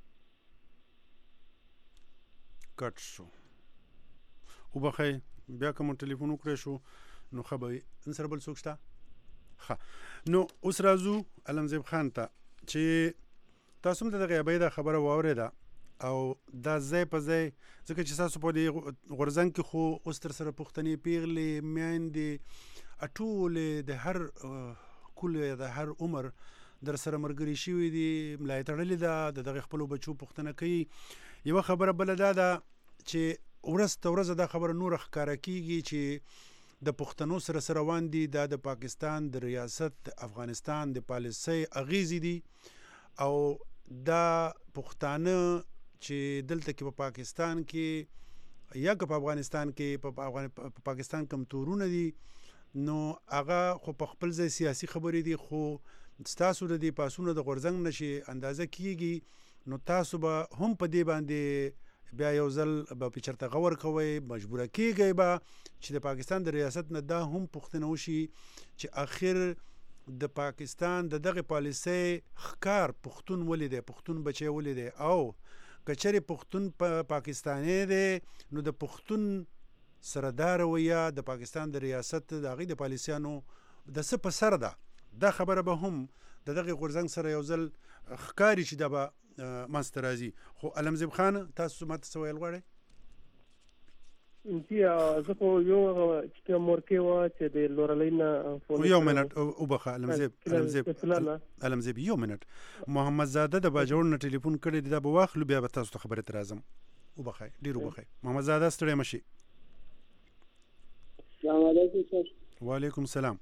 کټ شو. وبخئ بیا که مو ټلیفون وکړی شو نو ښه به وي. نن سره بل څوک شته؟ ښه. نو اوس راځو علمزیب خان ته چې تاسو هم د دغې ابۍ دا خبره واورېده او دا ځای په ځای ځکه چې تاسو په دې غورځنګ کې خو اوس تر سره پښتنې پیغلې میندې ټولې د هر کل د هر عمر در سره ملګري شوي دي ملا یې تړلې ده د دغې خپلو بچو پوښتنه کوي. یوه خبره بله دا ده چې ورځ ته ورځ دا خبره نوره ښکاره کېږي چې د پښتنو سره سره روان دي دا د پاکستان د ریاست د افغانستان د پالیسۍ اغیزې دي او دا پښتانه چې دلته کې په پاکستان کې یا که په افغانستان کې په پاکستان کوم تورونه دي نو هغه خو په خپل ځای سیاسي خبرې دي خو ستاسو د دې پاسونه د غورځنګ نشي اندازه کېږي نو تاسو به هم په دې باندې بیا یو ځل به په چېرته غور کوئ مجبوره کېږئ به چې د پاکستان د ریاست نه دا هم پوښتنه وشي چې آخر د پاکستان د دغه پالیسۍ ښکار پښتون ولې دی پښتون بچی ولې دی او که چېرې پښتون په پاکستانی دی نو د پښتون سره دا رویه د پاکستان د ریاست د هغې د پالیسیانو د څه په سر ده، دا خبره به هم د دغې غورځنګ سره یو ځل ښکاري چې دا به منځته راځي. خو علمزیب خان تاسو ماته څه ویل غواړئ؟ جی زه خو یو چې کوم مورکې وه چې د لورلۍ نه یو منټ وبخښه علمزیب علمزیب علمزیب یو منټ محمد زاده د باجوړ نه ټلیفون کړی دی، دا به واخلو بیا به تاسو ته خبرې ته راځم. وبخئ ډېر وبخئ محمد زاده، ستړی مه شئ. السلام علیکم سر. وعلیکم السلام.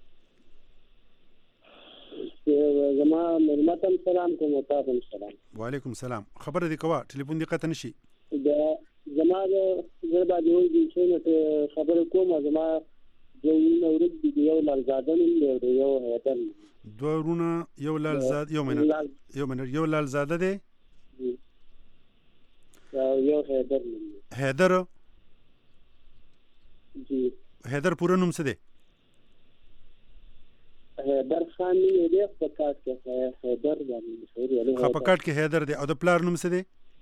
زما مېلمه ته سلام کوم او تاسو هم سلام. وعلیکم السلام. خبره دې کوه، ټلیفون دې قطع نه شي. زما د زه به د یو ځای نه خبرې کوم. زما یو نه ورځ دی یو لالزاده نوم دی او یو حیدر. دوه ورونه یو لالزاده یو منټ یو منټ یو لالزاده دی یو حیدر. حیدر جی حیدر پوره نوم څه دی؟ حیدر خان یې دی په کاټ کې حیدر باندې خو په کاټ کې حیدر دی. او د پلار نوم څه دی؟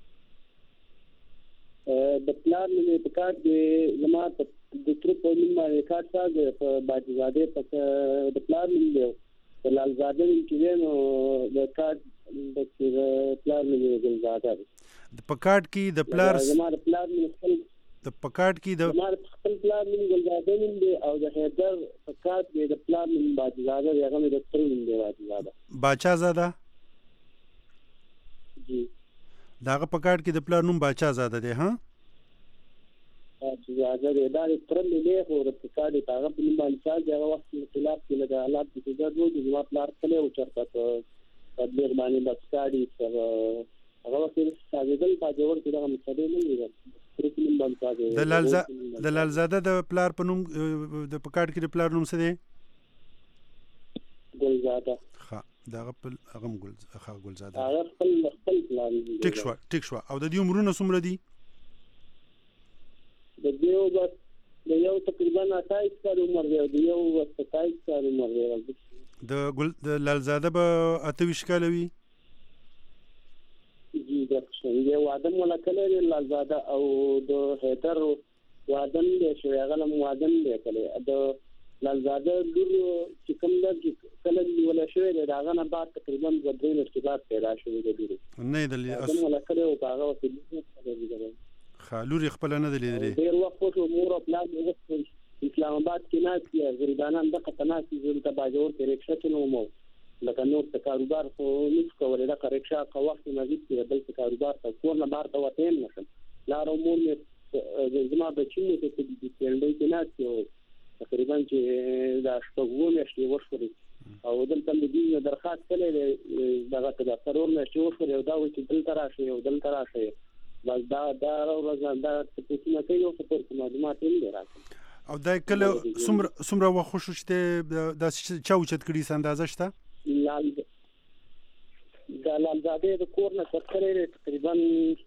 د پلار نوم یې په کاټ دی زما د تر په نوم باندې کاټ ساده په باجزاده په د پلار نوم دی. د لالزاده چې دی نو د کاټ د پلار نوم یې ګلزاده دی. په کاټ کې د پلار زما د پلار نوم خپل د پکاټ کې د زما خپل پلار نوم ګلزاده نوم دی او د حیدر پکاټ کې د پلار نوم باجزاده دی. هغه مې د تر نوم دی باجزاده باچا زاده. جی د هغه پکاټ کې د پلار نوم باچا زاده دی. ها باچا دی دا تر مې له خو د پکاټ هغه په نوم باندې چې هغه وخت خلاف کې لږ حالات چې دا دوی زما پلار تله او چرته په تدبیر باندې بسکاډي سره هغه وخت ساجدل باجوړ کې دا مسله نه وي. د لالزاده د لالزاده د پلار په نوم د پکاټ کې د پلار نوم څه دی؟ ګلزاده. ښه د هغه په هغه هم ګل ښه ګلزاده هغه خپل خپل پلار دی. ټیک شوه ټیک شوه. او د دې عمرونه څومره دي؟ د دې بس د یو تقریبا اتایس کال عمر دی او د یو ستایس کال عمر دی. د ګل د لالزاده به اته ویشت کاله وي. جی دا څنګه وادم ولا کله لالزاده او د حیدر وادم دی چې هغه له وادم دی کله د لالزاده د چې کوم د کله ولا شوی دی هغه نه بعد تقریبا د درې ارتباط پیدا شوی دی. نه د وادم ولا کله او هغه وخت خالوري خپل نه دی لیدلی. ډیر وخت په مور او پلان اسلام آباد کې نه کیږي غریبانان د قطناسي زول ته باجوړ کې رکشا کې نو مو لکه نور څه کاروبار خو نس کولای دا رکشا کا وخت نه دي چې بل څه کاروبار ته کور نه بار ته وته نشم. لار امور مې زما بچینه ته د پیلډې کې نه کیو تقریبا چې دا شپږو میاشتې وشوري او دلته دې درخواست کړې دغه ته د ضرور نه شو شو دا و چې دلته راشي او دلته راشي بس دا دا ورځ دا څه څه کوي او څه معلومات یې راځي. او دا کله څومره څومره وخت خوشو چې دا چا اوچت کړي اندازه شته؟ لال دا لالزاده د کور نه سره تقریبا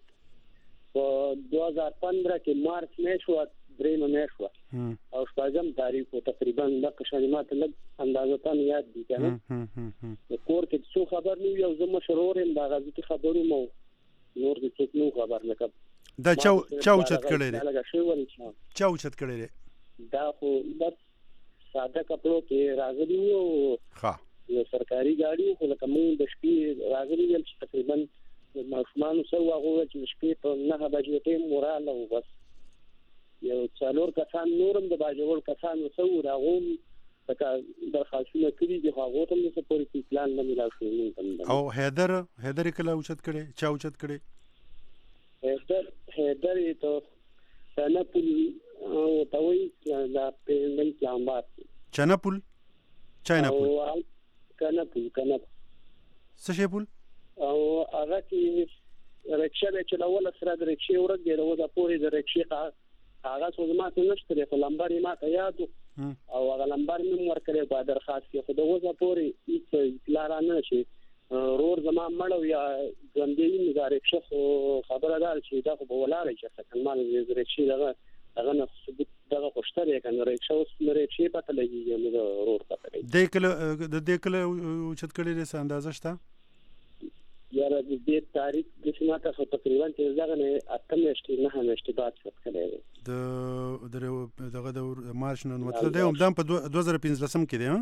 په دوه هزار پندرہ کې مارچ میاشت و درې میاشت و او شپږم تاریخ تقریبا د قشریمات لږ اندازه ته یاد دي کنه. د کور کې څو خبر نو یو زما شرور هم دا غزي خبرو مو نور د څه نو خبر نه کړ. دا چا چا اوچت کړي دي چا اوچت کړي دي دا خو بس ساده کپړو کې راغلي وو. ښه یو سرکاري ګاډي خو لکه موږ د شپې راغلي ول چې تقریبا ماشومان سره هغه چې شپې په نه بجې ټیم موراله و بس یو څلور کسان نورم د باجوړ کسان وسو راغوم لکه درخواستونه کړي دي هغه ته څه پولیسي پلان نه ملا شو. او حیدر حیدر کله اوچت کړي چا اوچت کړي؟ حیدر حیدر ته چنپل او توي دا په اسلام آباد چنپل چایناپول کنپل کنپ څه شی پول او هغه کې رکشا به چلول سره د رکشې ورګ دی او د پورې د رکشې هغه څه ما ته نشته په لمبر ما ته یاد او هغه لمبر مې ورکړې په درخواست کې خو د وځه پورې هیڅ لارانه شي رور زما مړو یا ژوندې نه رکشا خبردار چې دا خو بولاله چې څنګه مال د رکشې دغه هغه نه ثبوت دغه خوشتره کنه رکشا اوس مې رکشې پته لګي نو رور پته لګي. د کله د دې کله اوچت کړي له اندازه شته یا سره د دې تاریخ د سیماته خو تقریبا چې دغه نه اته میاشتې نه هم اشتباه ثبت کړی دی د دغه د مارچ نه مطلب دی همدام په دوه زره پنځلسم کې دی ها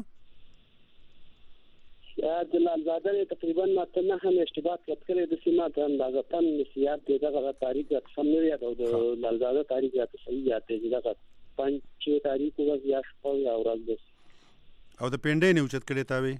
د لالزاده تقریبا اته نه هم اشتباه ثبت کړی د سیماته اندازه تن سیاد دغه تاریخ د سم نه یاد او د لالزاده تاریخ یا صحیح یاد دی دغه پنځه تاریخ او یا شپه او ورځ او د پنډې نه اوچت کړی تاوي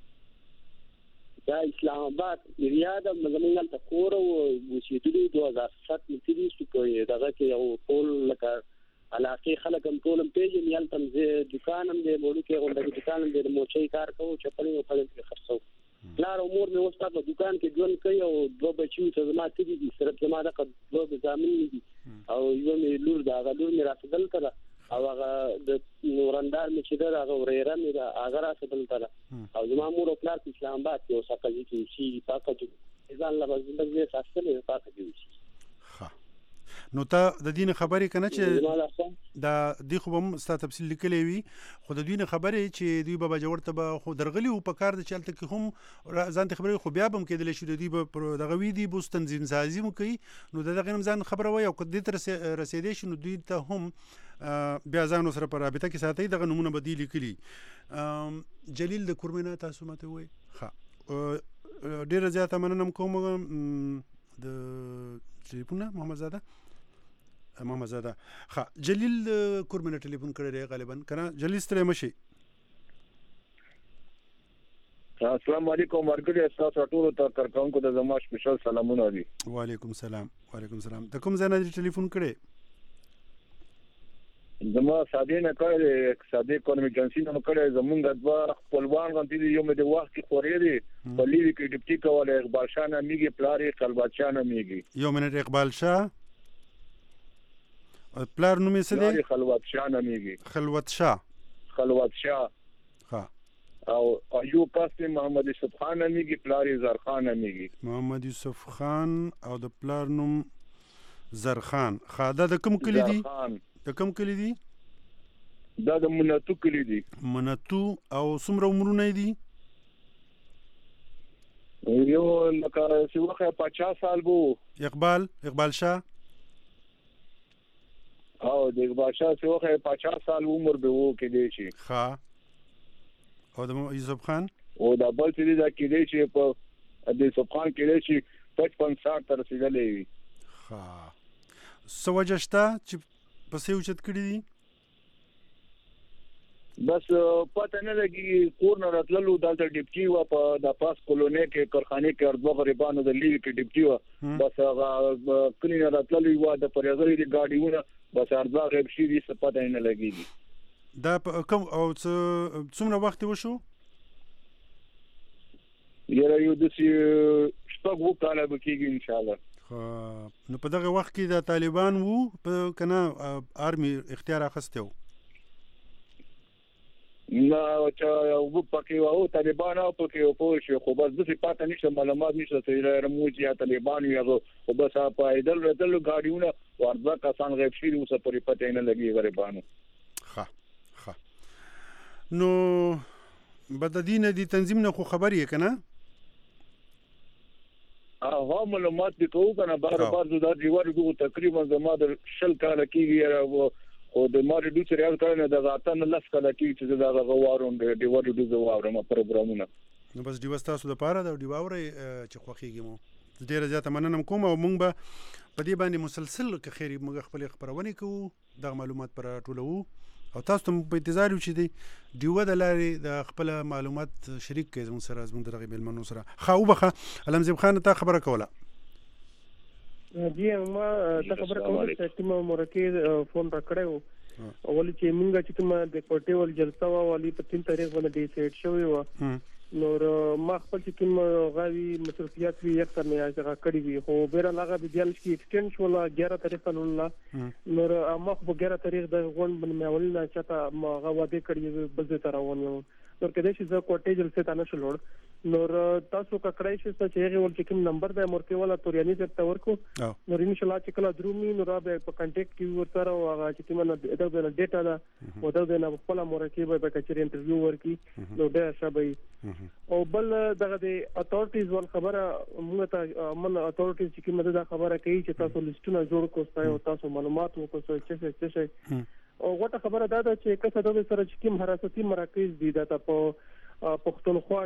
دا اسلام آباد ایریا د مزمنګل تکور او وسیدلی دوه هزار سات متری سو کوي دغه کې یو ټول لکه علاقه خلک هم ټول پیژن یال تم زه دکانم دې وړو کې غونډه دکانم دې موچي کار کوو چپلې او خلک خرڅو لار امور مې وستا په دکان کې ژوند کوي او دوه بچیو څه زما تدي دي صرف زما د دوه ځامن دي او یو مې لور دا غلور مې راتدل کړه او هغه د نورندار مې چې دا هغه ورېره مې دا هغه راتدل کړه او زما مور او پلار اسلام آباد کې اوسه کوي چې شي پاکه ځان لا زندګي ساتل پاکه دي نو ته د دین خبرې کنه چې دا دی خو هم ستا تفصیل لیکلی وي خو د دوی نه خبرې چې دوی به جوړ ته به خو درغلي او په کار د چلته کې هم ځان ته خبرې خو بیا به هم کېدلی شي د دوی به دغه وي دي بوس تنظیم سازي مو کوي نو د دغه هم ځان خبره وایي او که دې ته رسېدی شي نو دوی ته هم بیا ځان سره په رابطه کې ساتي دغه نمونه به دي لیکلي جلیل د کورمینه تاسو ماته وایي ښه ډېره زیاته مننه کوم د ټلیفون نه محمد زاده محمد زاده ښه جلیل کورمینه ټلیفون کړی دی غالبا کنه جلیل ستړی مشي السلام علیکم ورګړي تاسو ټول ته کارکونکو د زما سپیشل سلامونه دي وعلیکم السلام وعلیکم السلام د کوم ځای نه ټلیفون کړی زما ساده نه کړی اقتصادي اکونومیکنسي نه کړی زمونږ دوه خپلوان غونډې یو مې د وخت کې خورې دي په لیوي کې ډیپټي کوله اقبال شاه نه میږي پلاری قلبات شاه نه میږي یو منټ اقبال شاه پلار نوم یې څه دی خلوت شاه نه میږي خلوت شاه خلوت شاه ها او ایو پاس محمد یوسف خان نه میږي پلاری زرخان نه میږي محمد یوسف خان او د پلار نوم زرخان خاده د کوم کلی دی د کوم کلی دی دا د منتو کلی دی منتو او څومره عمرونه دي یو لکه چې وخت پچاس سال بو اقبال اقبال شاه او د اقبال شاه چې وخت پچاس سال عمر به وو کې دی شي ښه او د یوسف خان او دا بل چې دا کې دی چې په د یوسف خان کې دی چې پچپن ساټ تر رسیدلې وي ښه څه وجه شته چې پسې اوچت کړي دي بس پته نه لګي کور نه راتللو دلته ډیپټي و په د پاس کولونی کې کارخانه کې ارزو غریبانو د لیوي کې ډیپټي و بس هغه کلی نه راتللو و د پرېزري د گاډیونه بس ارزو غریب شي دي څه پته نه لګي دا کوم او څومره وخت وشو یره یو د شپږ وو کاله به کېږي ان شاء الله نو په دغه وخت کې د طالبان وو په کنه آرمي اختیار اخسته وو نه چې وو پکې وو طالبان او پکې وو په شي خو بس د پاتې نشه معلومات نشه چې رموز یا طالبان یو خو بس په ایدل ردل گاډیونه ورځه کسان غیب شي اوس پرې پته نه لګي غریبانو ښه ښه نو بددین دي تنظیم نه خو خبر یې کنه هغه معلومات دي کوو کنه بار بار زړه دیوار دغه تقریبا زما د شل کال کېږي خو د ماري دوی سره یو کړنه د غاتن لس کال کېږي چې دا غوارون دیوار د زوارم پروګرامونه نو بس دیوس تاسو د پاره د دیواره چې خوخیږي مو ډیره زیاته مننه کوم او مونږ به په دې باندې مسلسل که خیری موږ خپل خبرونه کوو د معلومات پر ټولو او تاسو ته په انتظار یو چې دی دیوه د لارې د خپل معلومات شریک کړئ زموږ سره زموږ د رغې مېلمنو سره ښه وبخه علمزیب خان ته خبره کوله جی ما دا خبره کوله چې ټیم مرکه فون را کړو اول چې موږ چې کوم د کوټیول جلسه والی په تین تاریخ باندې ډیسایډ شوی و نور ما خپل چې کوم غوي مصرفيات وی یک تر نه هغه کړی وی خو بیره هغه د دیال کې ایکسټنډ شو لا اګیاره تاریخ الله نور ما خو اګیاره تاریخ د غون باندې مولنا چاته ما هغه واده کړی بل تر روان نو کله چې زه کوټه جلسه ته نشم لور نور تاسو ککړای شئ چې هغه ول چې کوم نمبر د مورکه والا تورياني ته ورکو نو ان شاء الله چې کله درومي نو را به په کانټیکټ کې ورته او هغه چې کوم د ډیټا دا او د نه خپل مورکه به په کچري انټرویو ورکي نو ډېر شابه او بل دغه د اتورټیز ول خبره موږ ته من اتورټیز چې کوم دا خبره کوي چې تاسو لیستونه جوړ کوئ او تاسو معلومات وکړئ چې څه څه او وټه خبره دا ده چې کسه د سره چې کوم حراستي مراکز دي دا په پښتونخوا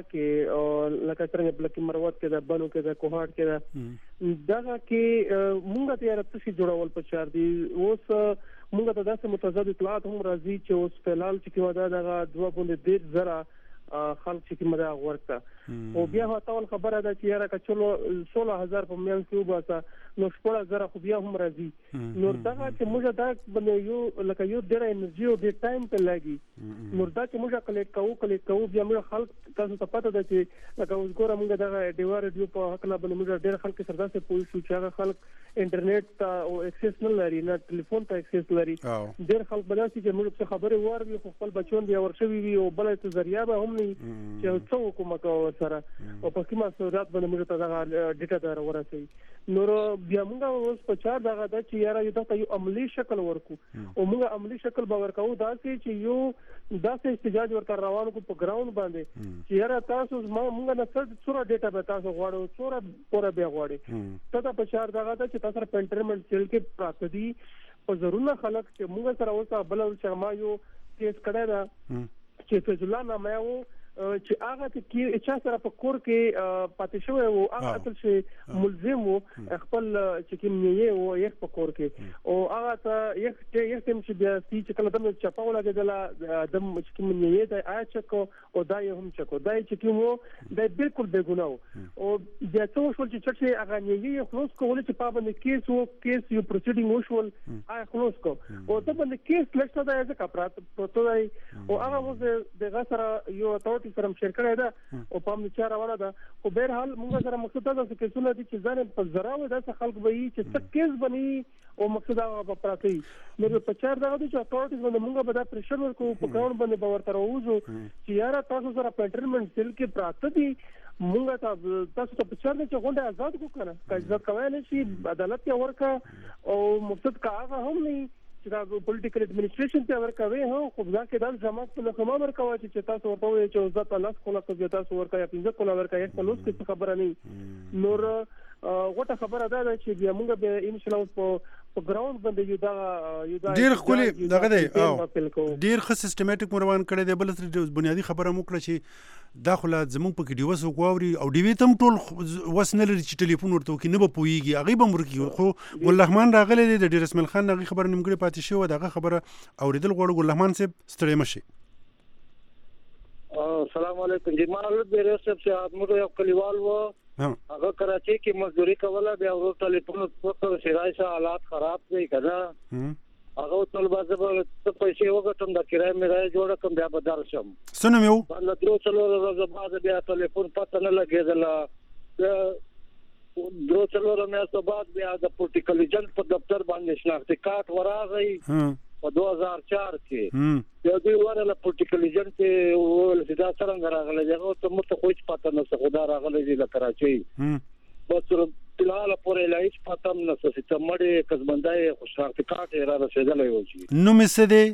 کې لکه څنګه بلکې مروت کې د بنو کې د کوهاټ کې د دغه کې مونږ ته راځي جوړول په چار دي اوس مونږ ته داسې متضاد اطلاعات هم راځي چې اوس فلال چې کومه دغه دوه بوند ډیر زره خلک چې کومه دا ورته او بیا هغه خبره ده چې یاره کچلو سولہ هزار په میان کې وباسه نو شپږ زره خو بیا هم راځي نو دا چې موږ دا باندې یو لکه یو ډېر انرژي او ډېر ټایم ته لګي نو دا چې موږ کلیکټ کوو کلیکټ کوو بیا موږ خلک تاسو ته پته ده چې لکه اوس ګوره موږ دا ډیوار ریډیو په حق لا باندې موږ ډېر خلک سره داسې پوه شو چې هغه خلک انټرنیټ ته او اکسس نه لري نه ټلیفون ته اکسس لري ډېر خلک بلاسي چې موږ څه خبره واري خو خپل بچون بیا ورشوي وي او بل څه ذریعہ به هم نه چې څو کومه کو سره او په کومه صورت باندې موږ ته دا ډیټا دار ورسي نور بیا موږ اوس په چار دغه د چې یاره یو د یو عملی شکل ورکو او موږ عملی شکل به ورکو دا چې یو داسې احتجاج ورته روانو کو په ګراوند باندې چې یاره تاسو موږ نه څوره ډیټا به تاسو غواړو څوره پوره به غواړي ته په چار دغه د چې تاسو په انټرمنټ سیل کې پراته دي او ضروري خلک چې موږ سره اوسه بل چې ما یو کیس کړی دا چې فیصله نامه وو چې هغه چې چا سره په کور کې پاتې شوی او هغه اصل شي ملزم وو خپل چې کوم یې وو یو په کور کې او هغه ته یو یو تم چې بیا چې کله دمه چپاو لګیدل دم چې کوم یې د اچکو او دای هم چکو دای چې کوم دای بالکل بے ګناه او بیا څو شول چې چې هغه یې خلاص کول چې په باندې کیس وو کیس یو پروسیډینګ وشول هغه خلاص کو او ته باندې کیس لښته دا ځکه پرات پروتو دی او هغه اوس دغه سره یو سره شیر کړی دا او په موږ چا روانه ده او بهر حال موږ سره مقصد دا چې څونه دي چې ځان په زراوه د خلک به چې څه کیس بني او مقصد هغه په پراتی نو په چار دا چې اتورټیز باندې موږ به دا پریشر ورکو په ګراوند باندې باور تر وځو چې یاره تاسو سره پټرمنټ سیل کې پراته دي موږ ته تاسو ته په چار نه چې غونډه آزاد کو کنه که عزت کوي نه شي عدالت کې ورکا او مقصد کا هغه هم نه چې دا پولیټیکل اډمنسټریشن ته ورکوي هو خو ځکه دا جماعت په خمه ورکوي چې تاسو ورته وایي چې عزت الله کوله کوي تاسو ورکوي پنځه کوله ورکوي په لوس کې خبره نه نور غوټه خبره ده چې بیا موږ به ان شاء الله په په ګراوند باندې یو دا یو دا ډیر خولي دغه دی او ډیر ښه سیستماتیک مروان کړی دی بل څه بنیادی خبره مو کړه چې دا خو لا زموږ په کې ډیو وسو غواوري او ډیوی تم ټول وسنه لري چې ټلیفون ورته کې نه به پويږي هغه به مرکی خو ګل رحمان راغلی دی د ډیر اسماعیل خان هغه خبره نیمګړې پاتې شو دغه خبره اوریدل غوړ ګل رحمان صاحب ستړي مشي السلام علیکم جمال بیره صاحب چې موږ یو کلیوال و هغه کراچي کې مزدوري کوله بیا ورو ټلیفون په شرای سره حالات خراب دي کنه هغه ټول بازه په پیسې وګټم د کرای مې راځي جوړ کوم بیا به درشم سنم یو بل درو څلور ورځې بعد بیا ټلیفون پته نه لګیدل درو څلور میاشتې بعد بیا د پولیټیکل ایجنټ په دفتر باندې شناختی کارت وراغی په دو هزار چار کې یو دوی ورله پولیټیکل ایجنټ ول چې دا څنګه راغلی هغه ته مت خو هیڅ پته نه څه خدا راغلی دی د کراچي بس فلحال پورې لا هیڅ پته نه څه چې مړې کسبندای خوشحالي کارت را رسیدلې و چې نو مې دی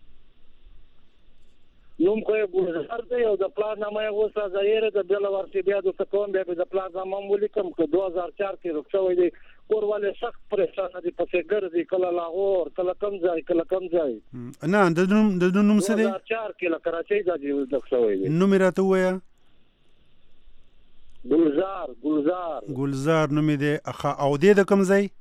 نوم خو یې ګلزار دی او د پلان نامه یې اوسه ظاهره د بل ورته بیا د کوم بیا د پلان نامه ولیکم که دو هزار چار کې رخصوي دی کورواله سخت پریشان دي پسې ګرځي کله لاهور کله کم ځای کله کم ځای نه د نوم د نوم څه دی دو هزار چار کې لا کراچۍ د رخصوي دی نو مې راته وایا ګلزار ګلزار ګلزار نوم دی اخا او دې د کم ځای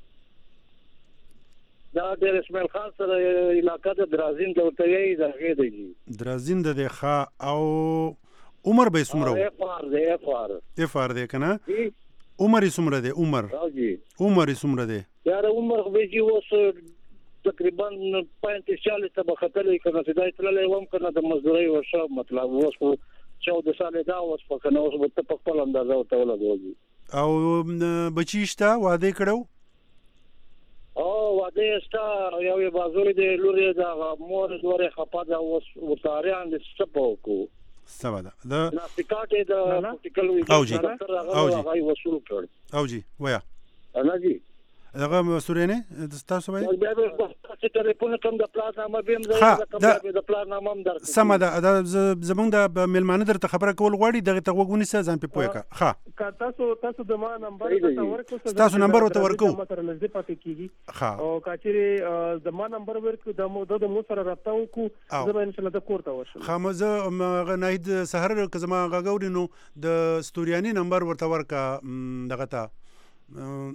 دا د اسماعیل خان سره علاقہ د درازین د ورتهي دغه دی درازین د ښا او عمر به سمرو اف ار دی اف ار اف ار دی کنه عمر سمره دی عمر راځي عمر سمره دی یار عمر به جی وس تقریبا پینتیس چالیس ته بختلې کنه چې دای تللې وم کنه د مزدوري ورشه مطلب وس چودہ سال دا وس په کنه اوس په خپل اندازه ته ولګوي او بچیشته واده کړو او واده استا یو بازوی د لوري د مور دوره خپه دا اوس وتاریان د سپوکو سبا ده د نافقات د پروتوکول او جی او جی هغه وصول کړ او جی ویا انا جی هغه سورینه د تاسو وای بیا به چې ټلیفون کوم د پلاس نامه بیم زه کوم د پلاس نامه هم در سم ده زمونږ د میلمانه درته خبره کول غواړي دغه ته وګونی ځان په پوهه ښه تاسو تاسو د ما نمبر ته ورکو تاسو نمبر ورته ورکو متر نږدې پاتې کیږي ښه او کاچری د ما نمبر ورکو د مو د مو سره رابطه وکړو زه به ان شاء الله د کوړه ورشم ښه مزه غناید سحر کزما غاګوري نو د ستورياني نمبر ورته ورکا دغه ته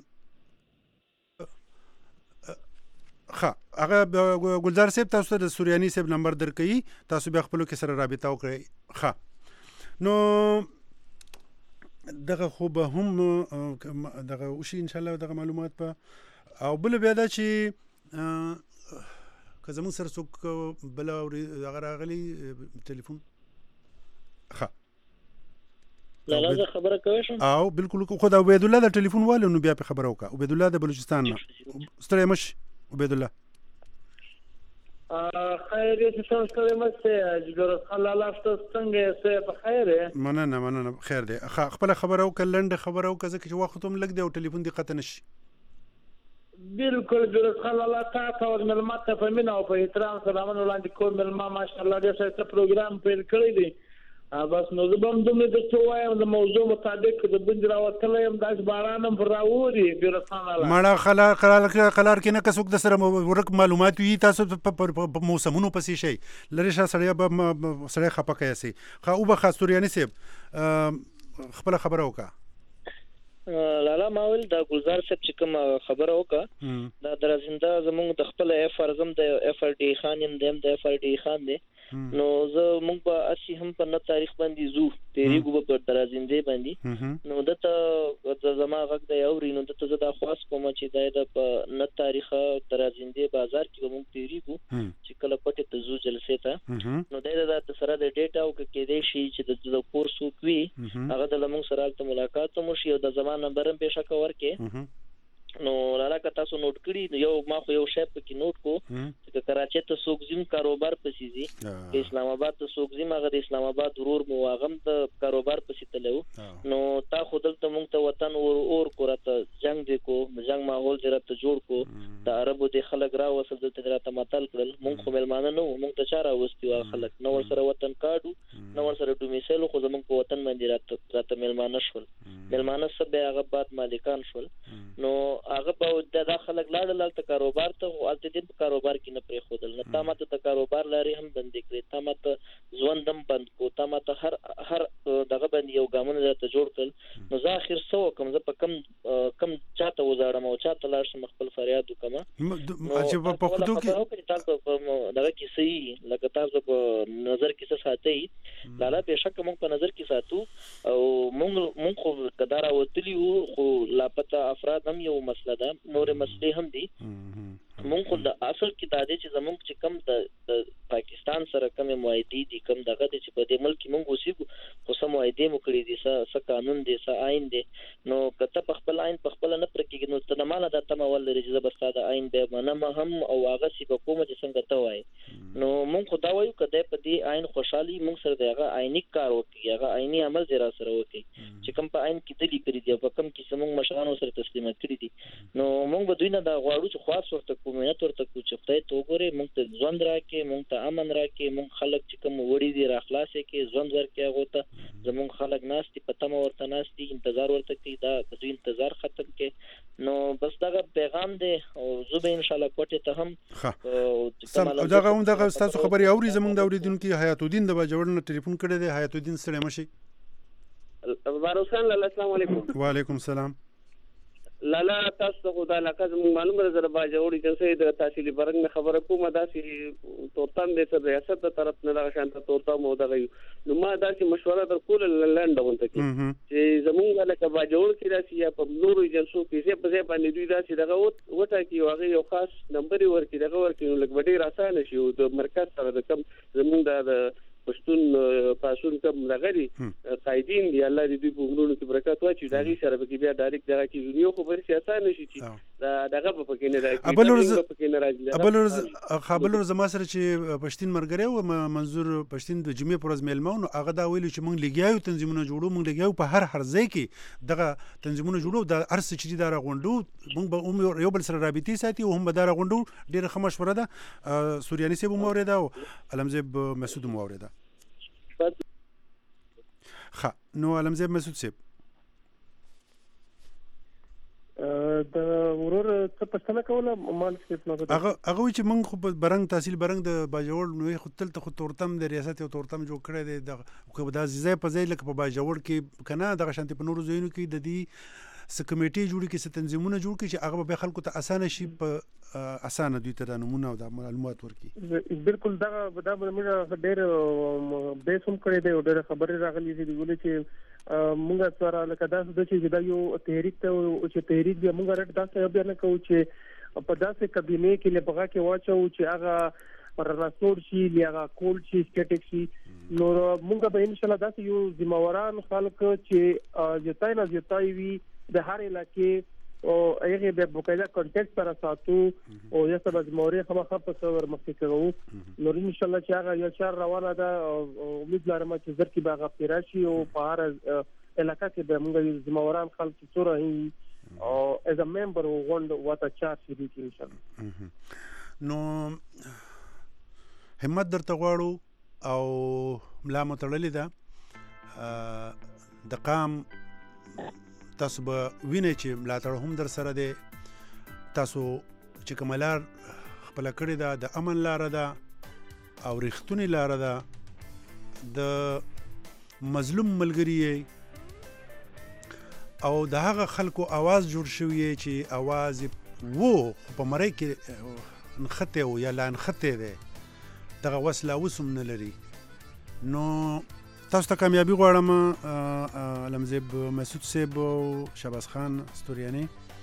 ښه هغه ګلزار صاحب تاسو ته د سوریاني صاحب نمبر درکې تاسو بیا خپل کې سره رابطه وکړئ ښه نو دغه خو به هم دغه وشي ان شاء الله دغه معلومات په او بل بیا دا چې که زموږ سره څوک بل هغه راغلی ټلیفون ښه لاله خبره کوي شو او بالکل خو دا عبید الله د ټلیفون والو نو بیا په خبره وکړه عبید الله د بلوچستان نه ستړی مش عبید الله خیر دې څنګه ستړی مش جګر الله لاست څنګه سه په خیر مننه مننه خیر دی خپل خبره وکړه لنډ خبره وکړه چې وخت هم لګ دی او ټلیفون دی قطع نشي بالکل جګر الله تاسو او ملمات په مینا او په احترام سلامونه وړاندې کوم ملما ماشاءالله دې څه پروګرام پیل کړی دی بس نو زبم دومره د څوایم د موضوع مطابق د بنجرا وکړم داس بارانم براوري بیرسان الله مړه خلار خلار خلار کې نه کڅوک د سره ورک معلومات وي تاسو په موسمونو پسې شي لری شه سړی به سړی خپکه سي خو او به خاصورياني سیب خپل خبره وکړه لالا ماول دا گلزار صاحب چې کوم خبره وکړه دا درازنده زمونږ د خپل اف ار زم د اف ار ډي خان يم د اف ار ډي خان دی نو زه مونږ په اسی هم په نه تاریخ باندې زو تیری ګو په درازنده باندې نو دته د زما غږ د یوري نو دته زه دا خاص کوم چې د په نه تاریخ درازنده بازار کې مونږ تیری ګو چې کله پټه ته زو جلسه ته نو دا د سره د ډیټا او کې دې شي چې د کورس وکوي هغه د لمون سره ته ملاقات مو شي او د زما نمبر هم پېښه کور کې نو لاله که تاسو نوٹ کړی یو ما خو یو شی په کې نوٹ کو چې کراچۍ ته سوګزیم کاروبار پسې زی د اسلام آباد ته سوګزیم هغه د اسلام آباد ورور مو هغه د کاروبار پسې تلو نو تا خودل ته مونږ ته وطن اور اور کوراته جنگ دې کو جنگ ماحول دې راته جوړ کو د عربو د خلک را وسل دې راته متل کړل مونږ خو ملمانه نو مونږ ته چاره وستي خلک نو ور سره وطن کاډو نو ور سره ډومیسل خو زمونږ په وطن باندې راته راته ملمانه شول ملمانه سبه هغه بعد مالکان شول نو هغه په د خلک لاړ لاړ ته کاروبار ته او الته دې په کاروبار کې نه پرې خودل نه تا ماته ته کاروبار لري هم بند کړی تا ماته ژوندم بند کو تا ماته هر هر دغه باندې یو ګامونه ته جوړ کړ نو زه اخر سو کوم زه په کم کم چاته وزاړم او چاته لاړ شم خپل فریاد وکم چې په خودو کې تاسو په دغه کې صحیح لکه تاسو په نظر کې څه ساتي لاله په شک مونږ په نظر کې ساتو او مونږ مونږ خو کدار وتلی وو خو لاپته افراد هم یو مسله ده نور مسلې هم دي مونږ خو د اصل کې دا دي چې زمونږ چې کم د پاکستان سره کوم معاهدې دي کم دغه چې په دې ملک مونږ اوسېږو خو سم معاهدې مو کړې دي څه قانون دي څه آئین دي نو کته په خپل آئین په خپل نه پرکېږي نو ته نه ماله دا تمه ول لري چې زبر ساده آئین به منم هم او هغه سی په کومه چې څنګه ته وای نو مونږ خو دا وایو کده په دې آئین خوشحالي مونږ سره دغه آئینی کار وکړي هغه آئینی عمل زرا سره وکړي چې کم په آئین کې دلی کړی دی په کم کې سمون مشرانو سره تسلیم کړی دي نو مونږ به دوی نه دا غواړو چې خاص ورته کومینت ورته کو چې خدای ته وګوري مونږ ته ژوند راکې مونږ ته امن راکې مونږ خلک چې کوم وړي دي راخلاصې کې ژوند ورکې هغه ته زمونږ خلک ناشتي پته مو ورته ناشتي انتظار ورته کوي دا د دوی انتظار ختم کې نو بس دا پیغام دی او زه به ان شاء الله کوټه ته هم سم او دا غوښم دا تاسو خبري اوري زمونږ د اوریدونکو حیات الدین د باجوړ نه ټلیفون کړی دی حیات الدین سره مشي باروسان السلام علیکم وعلیکم السلام لالا تاسو خو دا لکه زموږ معلومه زره باجوړي چې سید تحصیلي برنګ خبره کومه داسې تورتم دې تر ریاست ته طرف نه راغی شانته تورتم او دغه نو ما داسې مشوره در کول لاندې ونته چې زموږ لکه باجوړ کې راسي یا په نورو جلسو کې څه په ځای باندې دوی داسې دغه وته کې واغې یو خاص نمبر ورکړي دغه ورکړي لکه ډېر اسانه شي او د مرکز سره د کم زموږ د پښتون پاسون کوم لغري قائدین دی الله دې دوی په عمرونو کې برکت واچي دا غي سره به بیا ډایرکټ دغه کې یو خو پر سیاست نشي چې دا دغه په کې نه راځي ابل ورځ ابل ورځ خبل ورځ ما سره چې پښتين مرګره او منظور پښتين د جمعې پر ورځ میلمون هغه دا ویل چې موږ لګیاو تنظیمونه جوړو موږ لګیاو په هر هر ځای کې دغه تنظیمونه جوړو د ارس چې دا راغونډو موږ به یو بل سره رابطي ساتي او هم به دا راغونډو ډیره ښه مشوره ده سوریاني سیب مو اوریدا او علمزیب مسعود مو اوریدا ښه نو علمزیب مسعود سیب د ورور څه پښتنه کوله مال کې نو هغه هغه چې موږ خو برنګ تحصیل برنګ د باجوړ نو خو تل ته خو تورتم د ریاست او تورتم جوړ کړی دی د خو د ځای په ځای لکه په باجوړ کې کنه د شانتي په نورو ځایونو کې د دې س کمیټې جوړ کې س تنظیمونه جوړ کې چې هغه به خلکو ته اسانه شي په اسانه دوی ته نمونه او د معلومات ورکړي بالکل دا دا موږ ډېر به سم کړی دی او ډېر خبرې راغلي دي ولې چې موږ سره لکه دا چې دا یو تحریک ته او چې تحریک دی موږ رات دا څه بیان کوو چې په داسې کابینه کې لپاره کې واچو چې هغه رناسور شي یا کول شي سټیټیک شي نو موږ به ان شاء الله داسې یو ذمہواران خلک چې جتای نه جتای وي د هر علاقې او هغه به بقایده کانټیکټ سره ساتو او یا سبا موري خامخا په څور مخکې کوو نو ان شاء الله چې هغه یو چار روانه ده او امید لرم چې زر کې به هغه پیراشي او په هر علاقې کې به موږ ذمہواران خلک څوره هي او as a member وغوند واته چار شي ان شاء الله نو همت درته غواړو او ملا متړلې ده د قام تاسو به وینئ چې ملاتړ هم در سره دی تاسو چې کومه لار خپله کړې ده د امن لاره ده او ریښتونې لاره ده د مظلوم ملګري او د هغه خلکو اواز جوړ شوی چې اواز وو خو په مرۍ کې نښتی و یا لا نښتی دی دغه وس لا اوس هم نه لري نو تاسو ته کامیابی غواړم علمزیب مسعود صاحب او شهباز خان ستوریاني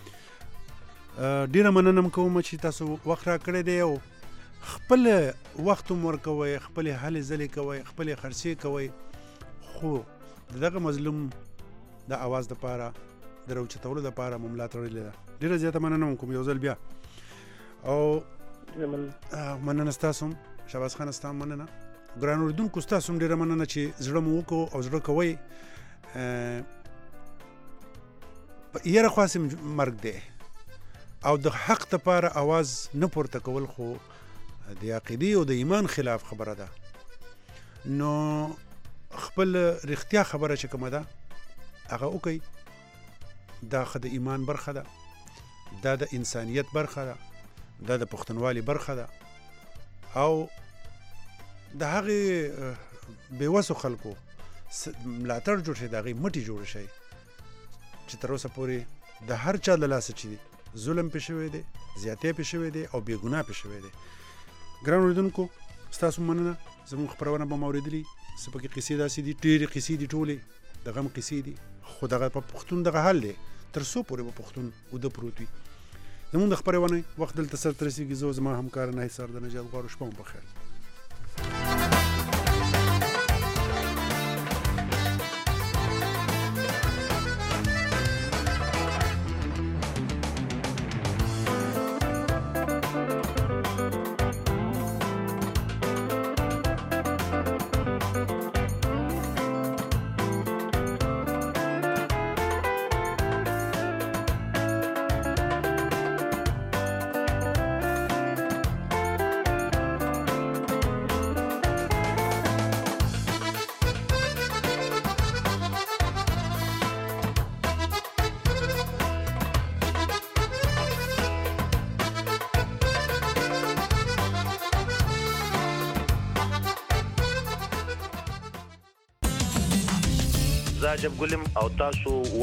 ډیره مننه کوم چې تاسو وخت را کړی دی او خپل وخت هم ورکوئ خپل هلې ځلې کوئ خپل خرڅې کوئ خو دغه مظلوم د اواز دپاره د راوچتولو دپاره مو ملا تړلې ده ډیره زیاته مننه کوم یو ځل بیا او مننه ستاسو هم شهباز خان ستا هم مننه ګران اردوونکو ستاسو هم ډېره مننه چې زړه مو وکړو او زړه کوئ په یره خواصې مرګ دی او د حق دپاره اواز نه پورته کول خو د عقیدې او د ایمان خلاف خبره ده نو خپل رښتیا خبره چې کومه ده هغه وکئ دا خو د ایمان برخه ده دا د انسانیت برخه ده دا د پښتونوالي برخه ده او د هغې بېوسو خلکو ملاتړ جوړ شي د هغې مټې جوړ شي چې تر اوسه پورې د هر چا له لاسه چې دی ظلم پې شوی دی زیاتی پې شوی دی او بېګناه پې شوی دی ګران اورېدونکو ستاسو مننه زموږ خپرونه به م اورېدلي څه پکې قصې داسې دي ډېرې قصې دي ټولې د غم قصې دي خو دغه په پښتون دغه حال دی تر څو پورې به پښتون اوده پروت وي زموږ د خپرونې وخت دلته سرته رسېږي زه زما همکار نهید سر د نجات غواړو شپه مو بخیر زه عجب ګلم او تاسو